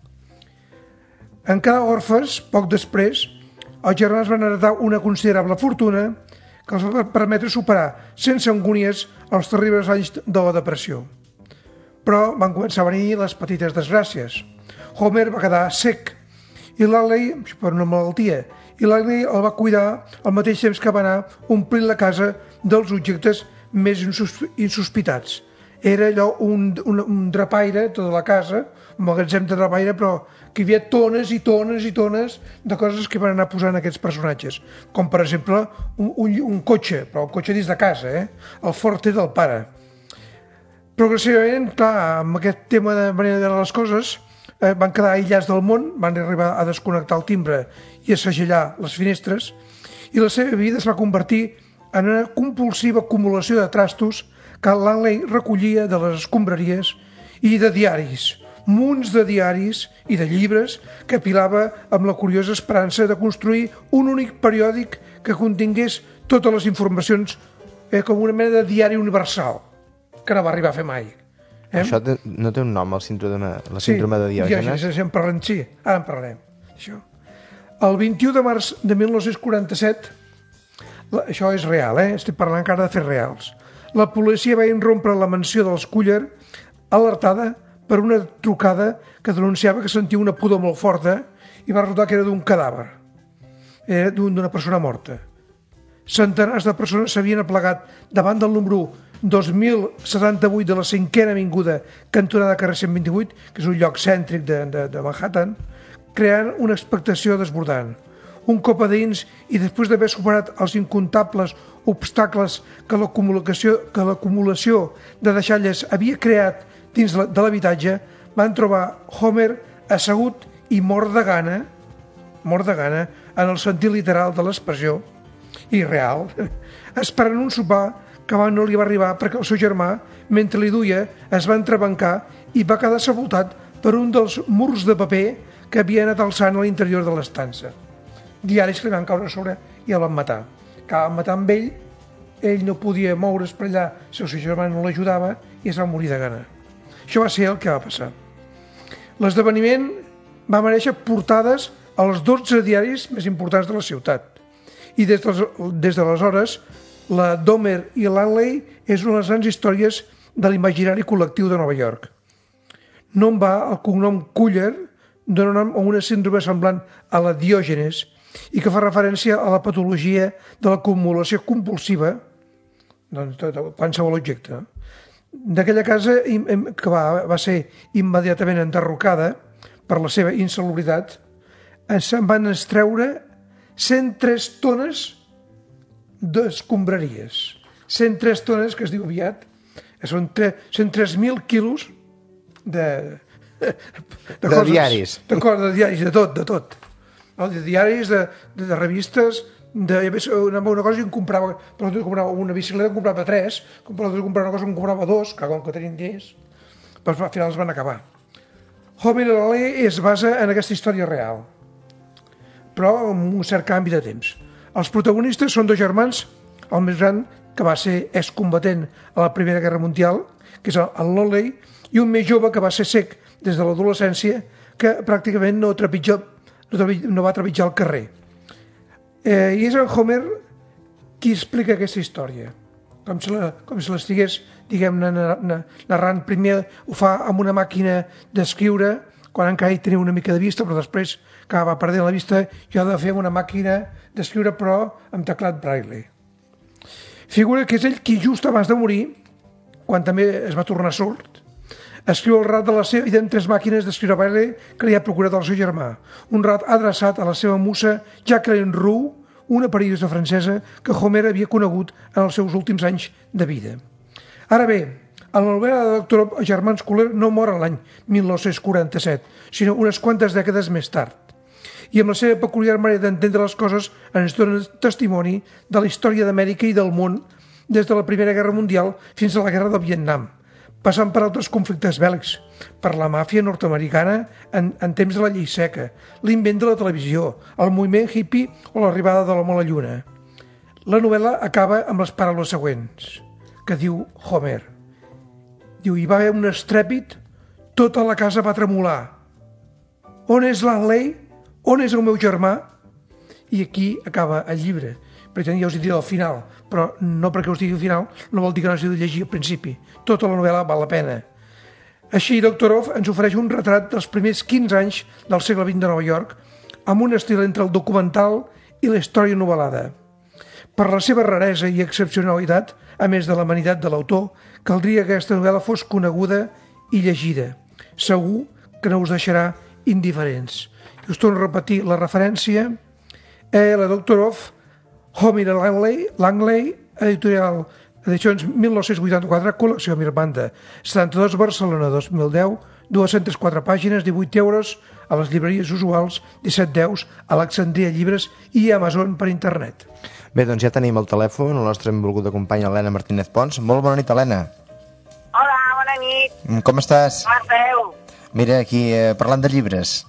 En quedar orfes, poc després, els germans van heretar una considerable fortuna que els va permetre superar sense angúnies els terribles anys de la depressió. Però van començar a venir les petites desgràcies. Homer va quedar sec i Langley, per una malaltia, i Langley el va cuidar al mateix temps que va anar omplint la casa dels objectes més insospitats. Era allò un drapaire, tota la casa, un magatzem de drapaire, però que hi havia tones i tones i tones de coses que van anar posant aquests personatges, com per exemple un cotxe, però el cotxe dins de casa, el Forte del pare. Progressivament, clar, amb aquest tema de manera de les coses, van quedar aïllats del món, van arribar a desconnectar el timbre i a segellar les finestres, i la seva vida es va convertir en una compulsiva acumulació de trastos que Langley recollia de les escombraries i de diaris, munts de diaris i de llibres que apilava amb la curiosa esperança de construir un únic periòdic que contingués totes les informacions com una mena de diari universal, que no va arribar a fer mai. Això no té un nom, la síndrome de Diògenes? Sí, ara en parlarem. Això. El 21 de març de 1947, això és real, estic parlant encara de fets reals, la policia va irrompre la mansió dels Culler alertada per una trucada que denunciava que sentia una pudor molt forta i va resultar que era d'un cadàver, era d'una persona morta. Centenars de persones s'havien aplegat davant del número 2078 de la 5a avinguda cantonada carrer 128, que és un lloc cèntric de Manhattan, creant una expectació desbordant. Un cop a dins, i després d'haver superat els incomptables obstacles que l'acumulació de deixalles havia creat dins de l'habitatge, van trobar Homer assegut i mort de gana, en el sentit literal de l'expressió, i real, esperant un sopar que no li va arribar perquè el seu germà, mentre li duia, es va entrebancar i va quedar sepultat per un dels murs de paper que havia anat alçant a l'interior de l'estança. Diaris que li van caure a sobre i el van matar. Que van matar amb ell no podia moure's per allà si el seu germà no l'ajudava i es va morir de gana. Això va ser el que va passar. L'esdeveniment va mereixer portades als 12 diaris més importants de la ciutat. I des d'aleshores, la Dahmer i Langley és una de les grans històries de l'imaginari col·lectiu de Nova York. No en va el cognom Culler, dona nom a una síndrome semblant a la Diògenes i que fa referència a la patologia de l'acumulació compulsiva de qualsevol objecte. D'aquella casa, que va ser immediatament enderrocada per la seva insalubritat, se'n van extreure 103 tones d'escombraries. 103 tones, que es diu aviat, són 103.000 quilos de diaris. De diaris, de tot. De diaris, de revistes, una cosa que em comprava, una bicicleta em comprava 3, per l'altre comprava una cosa que em comprava 2, que com que tenien diners, però al final es van acabar. Homer i Langley es basa en aquesta història real, però amb un cert canvi de temps. Els protagonistes són dos germans, el més gran, que va ser excombatent a la Primera Guerra Mundial, que és el Langley, i un més jove que va ser cec des de l'adolescència, que pràcticament no va trepitjar el carrer. I és en Homer qui explica aquesta història, com si l'estigués, diguem-ne, narrant. Primer ho fa amb una màquina d'escriure, quan encara hi tenia una mica de vista, però després que va perdent la vista, jo he de fer amb una màquina d'escriure, però amb teclat Braille. Figura que és ell qui, just abans de morir, quan també es va tornar sord, escriu el rat de la seva vida en 3 màquines d'escriure Braille que li ha procurat el seu germà. Un rat adreçat a la seva musa Jacqueline Roux, una periodista francesa que Homer havia conegut en els seus últims anys de vida. Ara bé, a la novel·la de Dr. Off, els germans Culler no moren l'any 1947, sinó unes quantes dècades més tard. I amb la seva peculiar manera d'entendre les coses ens donen testimoni de la història d'Amèrica i del món des de la Primera Guerra Mundial fins a la Guerra del Vietnam, passant per altres conflictes bèl·lics, per la màfia nord-americana en temps de la llei seca, l'invent de la televisió, el moviment hippie o l'arribada de l'home a la lluna. La novel·la acaba amb les paraules següents, que diu Homer. Diu, hi va haver un estrèpit, tota la casa va tremolar. On és Langley? On és el meu germà? I aquí acaba el llibre. Per tant, ja us he dit al final, però no perquè us digui al final no vol dir que no s'hi de llegir al principi. Tota la novel·la val la pena. Així, Dr. Off ens ofereix un retrat dels primers 15 anys del segle XX de Nova York, amb un estil entre el documental i la història novel·lada. Per la seva raresa i excepcionalitat, a més de l'amenitat de l'autor, caldria que aquesta novel·la fos coneguda i llegida. Segur que no us deixarà indiferents. I us torno a repetir la referència. La Dr. Off, Homer i Langley, editorial Edicions 1984, col·lecció Mirmanda, 72, Barcelona, 2010, 204 pàgines, 18 euros a les llibreries usuals, 17,10 a l'Alexandria Llibres i a Amazon per internet. Bé, doncs ja tenim el telèfon, la nostra benvolguda companya Helena Martínez Pons. Molt bona nit, Helena. Hola, bona nit. Com estàs? Com esteu? Mira, aquí parlant de llibres.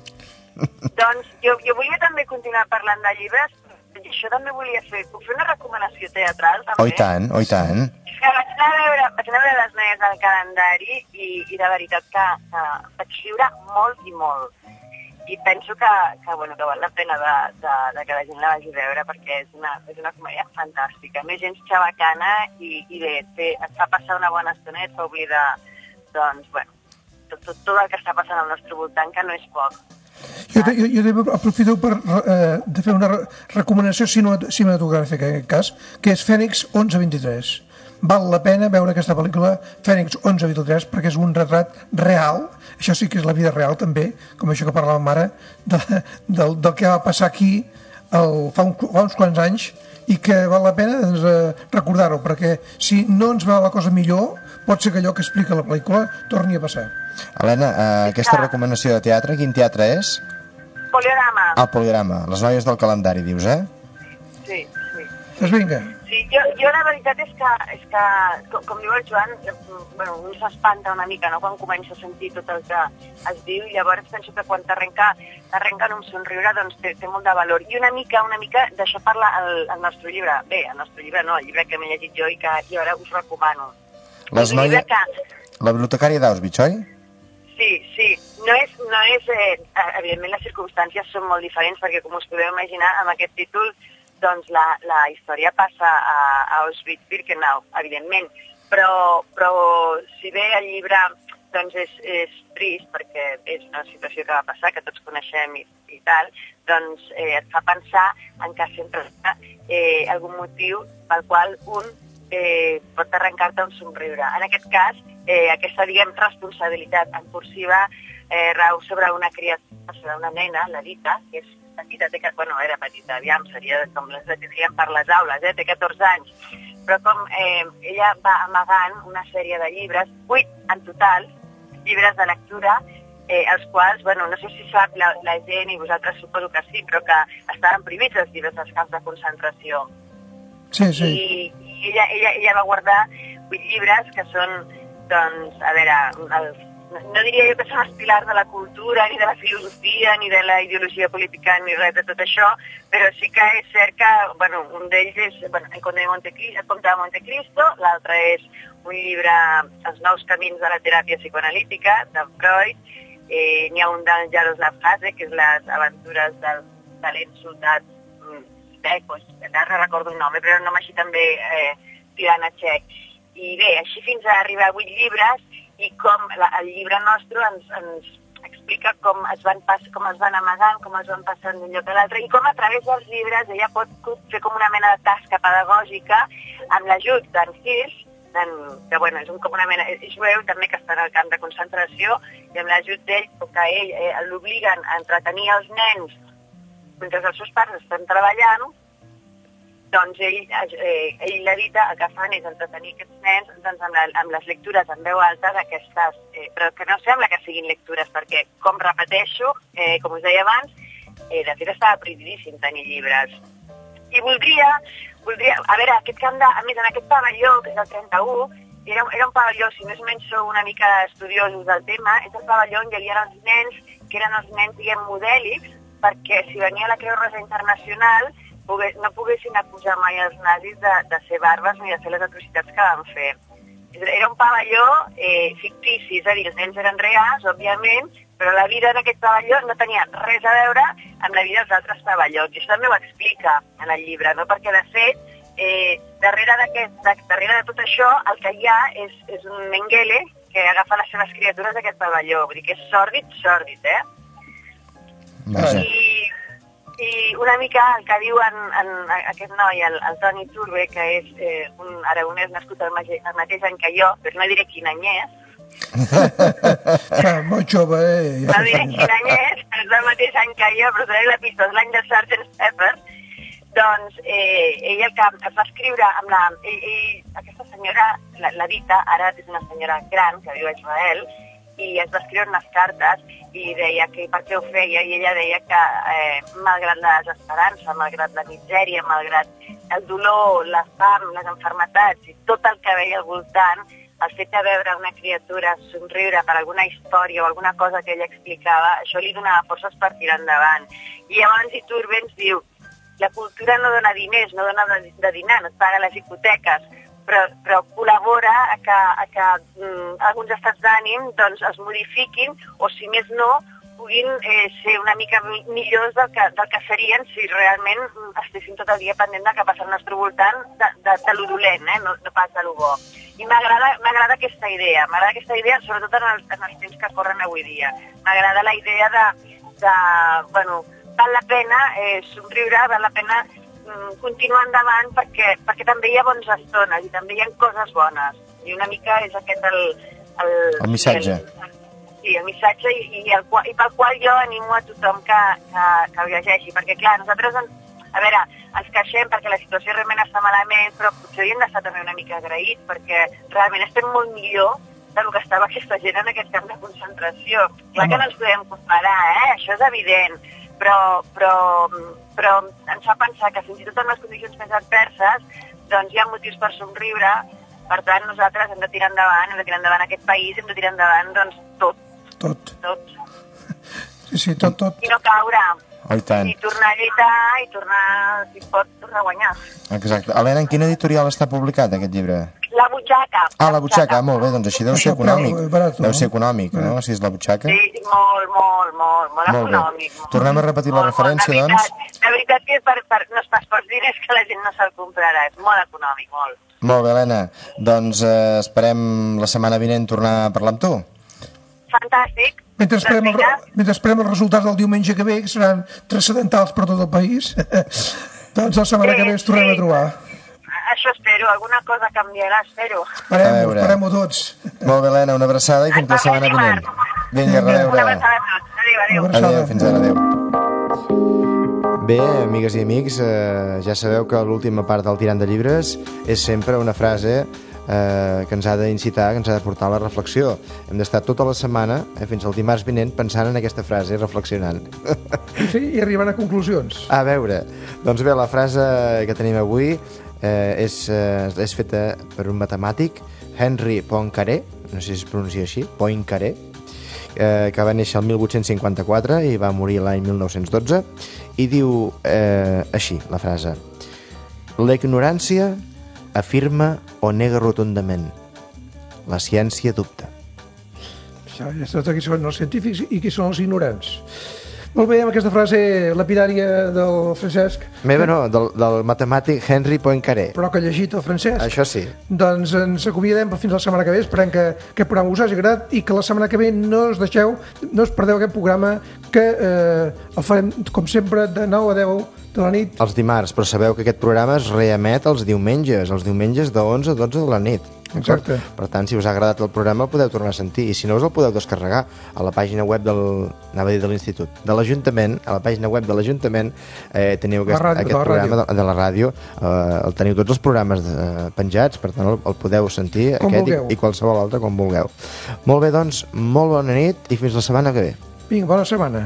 Doncs jo volia també continuar parlant de llibres, i això també volia fer. Puc fer una recomanació teatral, també? Oh, i tant, oh, i tant. Que vaig anar a veure les noies del calendari i de veritat que vaig riure molt i molt. I penso que val la pena de que la gent la vagi a veure perquè és una comèdia fantàstica. Més gent xabacana i bé, et fa passar una bona estona i et fa oblidar, doncs, tot el que està passant al nostre voltant, que no és poc. Jo també aprofito de fer una recomanació cinematogràfica, en aquest cas, que és Fènix 1123. Val la pena veure aquesta pel·lícula Fènix 1123 perquè és un retrat real, això sí que és la vida real també, com això que parlàvem ara, del que va passar aquí fa uns quants anys i que val la pena recordar-ho, perquè si no ens va la cosa millor, pot ser que allò que explica la pel·lícula torni a passar. Helena, aquesta recomanació de teatre, quin teatre és? Poliorama. Ah, Poliorama, les noies del calendari, dius, eh? Sí. Doncs vinga. Sí, jo la veritat és que com diu el Joan, un s'espanta una mica, no?, quan comença a sentir tot el que es diu, i llavors penso que quan t'arrenquen un somriure, doncs té molt de valor. I una mica d'això parla el nostre llibre. Bé, el nostre llibre no, el llibre que m'he llegit jo i que ara us recomano. Les noies... La bibliotecària d'Auschwitz, oi? Sí. No és evidentment les circumstàncies són molt diferents, perquè com us podeu imaginar, amb aquest títol doncs la història passa a Auschwitz-Birkenau, evidentment, però si bé el llibre doncs és trist, perquè és una situació que va passar, que tots coneixem i tal, doncs et fa pensar en que sempre hi ha algun motiu pel qual un pot arrencar-te un somriure. En aquest cas, aquesta, responsabilitat impulsiva rau sobre una criatura, sobre una nena, la Dita, que és petita, era petita, aviam, seria com les tindríem per les aules, té 14 anys, però com ella va amagant una sèrie de llibres, 8 en total, llibres de lectura, els quals, no sé si sap la gent, i vosaltres suposo que sí, però que estaven prohibits els llibres dels camps de concentració. Sí. I ella va guardar 8 llibres que són, doncs, a veure, no diria jo que són els pilars de la cultura, ni de la filosofia, ni de la ideologia política, ni res de tot això, però sí que és cert que, un d'ells és El Conde de Montecristo, l'altre és un llibre, Els nous camins de la teràpia psicoanalítica, de Freud, n'hi ha un d'en Jaroslav Hasek, que és les aventures del talent soldat txec, no recordo el nom, però era un nom així també tirant a txec. I bé, així fins a arribar a 8 llibres, i com el llibre nostre ens explica com es van amagant, com es van passant d'un lloc a l'altre, i com a través dels llibres ella pot fer com una mena de tasca pedagògica amb l'ajut d'en Hirsch, que és com una mena jueu també, que està en el camp de concentració, i amb l'ajut d'ell, que ell l'obliguen a entretenir els nens mentre els seus pares estan treballant, doncs ell i la Dita el que fan és entretenir aquests nens doncs, amb les lectures en veu alta d'aquestes, però que no sembla que siguin lectures, perquè, com repeteixo, com us deia abans, de fet estava prohibidíssim tenir llibres. I voldria, a veure, a més, en aquest pavelló, que és el 31, era un pavelló, si més o menys sou una mica estudiosos del tema, és el pavelló on hi havia els nens, que eren els nens, diguem, modèlics, perquè si venia la Creu Roja Internacional no poguessin acusar mai els nazis de ser bàrbars ni de fer les atrocitats que van fer. Era un pavelló fictici, és a dir, els nens eren reals, òbviament, però la vida en aquest pavelló no tenia res a veure amb la vida dels altres pavellons. I això també ho explica en el llibre, no? Perquè, de fet, darrere de tot això, el que hi ha és un Mengele que agafa les seves criatures d'aquest pavelló. Vull dir que és sòrdid, eh? Vaja. I una mica el que diu aquest noi, el Toni Turbe, que és un aragonès nascut el mateix any que jo, però no diré quin any és. Molt jove, No diré quin any és el mateix any que jo, però seré la pista, és l'any de Sgt. Pepper. Doncs ell el que es va escriure amb aquesta senyora, la Dita, ara és una senyora gran que viu a Israel, i es va escriure unes cartes i deia que per què ho feia, i ella deia que malgrat la desesperança, malgrat la misèria, malgrat el dolor, la fam, les malalties i tot el que veia al voltant, el fet de veure una criatura somriure per alguna història o alguna cosa que ella explicava, això li donava forces per tirar endavant. I llavors Iturbe ens diu, la cultura no dona diners, no dona de dinar, no et paga les hipoteques, però col·labora a que alguns estats d'ànim doncs, es modifiquin o, si més no, puguin ser una mica millors del que serien si realment estéssim tot el dia pendent del que passa al nostre voltant de lo dolent, no pas de lo bo. I m'agrada aquesta idea, sobretot en els temps que corren avui dia. M'agrada la idea de bueno, val la pena somriure, val la pena continuar endavant perquè també hi ha bones estones i també hi ha coses bones. I una mica és aquest el missatge. Sí, el missatge i pel qual jo animo a tothom que el llegeixi, perquè clar, nosaltres ens queixem perquè la situació realment està malament, però potser hauríem d'estar també una mica agraïts perquè realment estem molt millor del que estava aquesta gent en aquest camp de concentració. Clar que no ens podem comparar, això és evident, però ens fa pensar que fins i tot en les condicions més adverses doncs hi ha motius per somriure. Per tant, nosaltres hem de tirar endavant aquest país, hem de tirar endavant doncs tot. Sí, tot. I no caure. Oh, i tant. I tornar a lluitar i si pot, tornar a guanyar. Exacte. Helena, en quina editorial està publicat aquest llibre? La Butxaca. La Butxaca, molt bé, doncs així deu ser econòmic. Deu ser econòmic, no? Si és La Butxaca. Sí, molt econòmic. Tornem a repetir la referència, doncs. La veritat que no és pas pels diners que la gent no se'l comprarà, és molt econòmic, molt. Molt bé, Helena. Doncs esperem la setmana vinent tornar a parlar amb tu. Fantàstic. Mentre esperem els resultats del diumenge que ve, que seran transcendentals per tot el país, doncs la setmana que ve ens tornem a trobar. Això espero, alguna cosa canviarà, espero. Esperem-ho tots. Molt bé, Helena, una abraçada i fins la setmana vinent. Vinga, a reveure. Una abraçada a tots. Adéu. Adéu, fins ara, adéu. Bé, amigues i amics, ja sabeu que l'última part del Tirant de Llibres és sempre una frase que ens ha d'incitar, que ens ha de portar a la reflexió. Hem d'estar tota la setmana, fins al dimarts vinent, pensant en aquesta frase, reflexionant. Sí, i arribant a conclusions. A veure, doncs bé, la frase que tenim avui és feta per un matemàtic, Henry Poincaré, no sé si es pronuncia així, Poincaré, que va néixer el 1854 i va morir l'any 1912, i diu així, la frase: la ignorància afirma o nega rotundament. La ciència dubta. Ja està, qui són els científics i qui són els ignorants. Molt bé, amb aquesta frase lapidària del Francesc. Meva no, del matemàtic Henry Poincaré. Però que ha llegit el Francesc. Això sí. Doncs ens acomiadem fins la setmana que ve. Esperem que aquest programa us hagi agradat i que la setmana que ve no us perdeu aquest programa que el farem, com sempre, de 9 a 10 de la nit. Els dimarts, però sabeu que aquest programa es reemet els diumenges de 11 a 12 de la nit. Exacte. Per tant, si us ha agradat el programa el podeu tornar a sentir, i si no us el podeu descarregar a la pàgina web de l'Institut, de l'Ajuntament, a la pàgina web de l'Ajuntament teniu aquest programa de la ràdio, el teniu tots els programes penjats, per tant el podeu sentir aquest i qualsevol altre com vulgueu. Molt bé, doncs, molt bona nit i fins la setmana que ve. Vinga, bona setmana.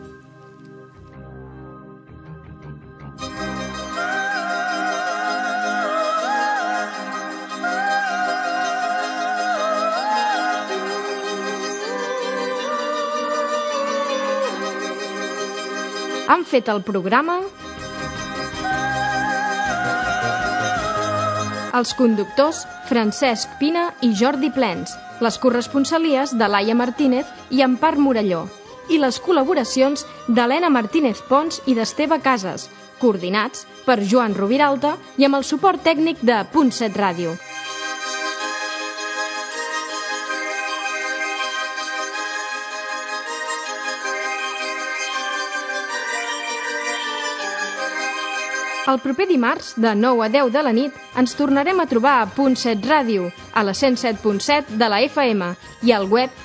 Han fet el programa els conductors Francesc Pina i Jordi Plens, les corresponsalies de Laia Martínez i Empar Morelló, i les col·laboracions d'Helena Martínez Pons i d'Esteve Casas, coordinats per Joan Rubiralta i amb el suport tècnic de .7 Ràdio. El proper dimarts, de 9 a 10 de la nit, ens tornarem a trobar a .7 Ràdio, a la 107.7 de la FM i al web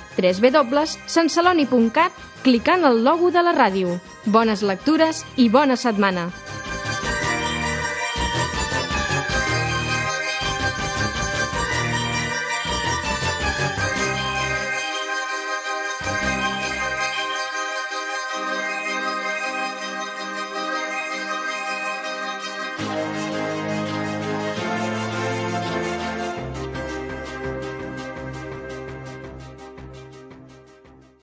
www.sanceloni.cat clicant el logo de la ràdio. Bones lectures i bona setmana.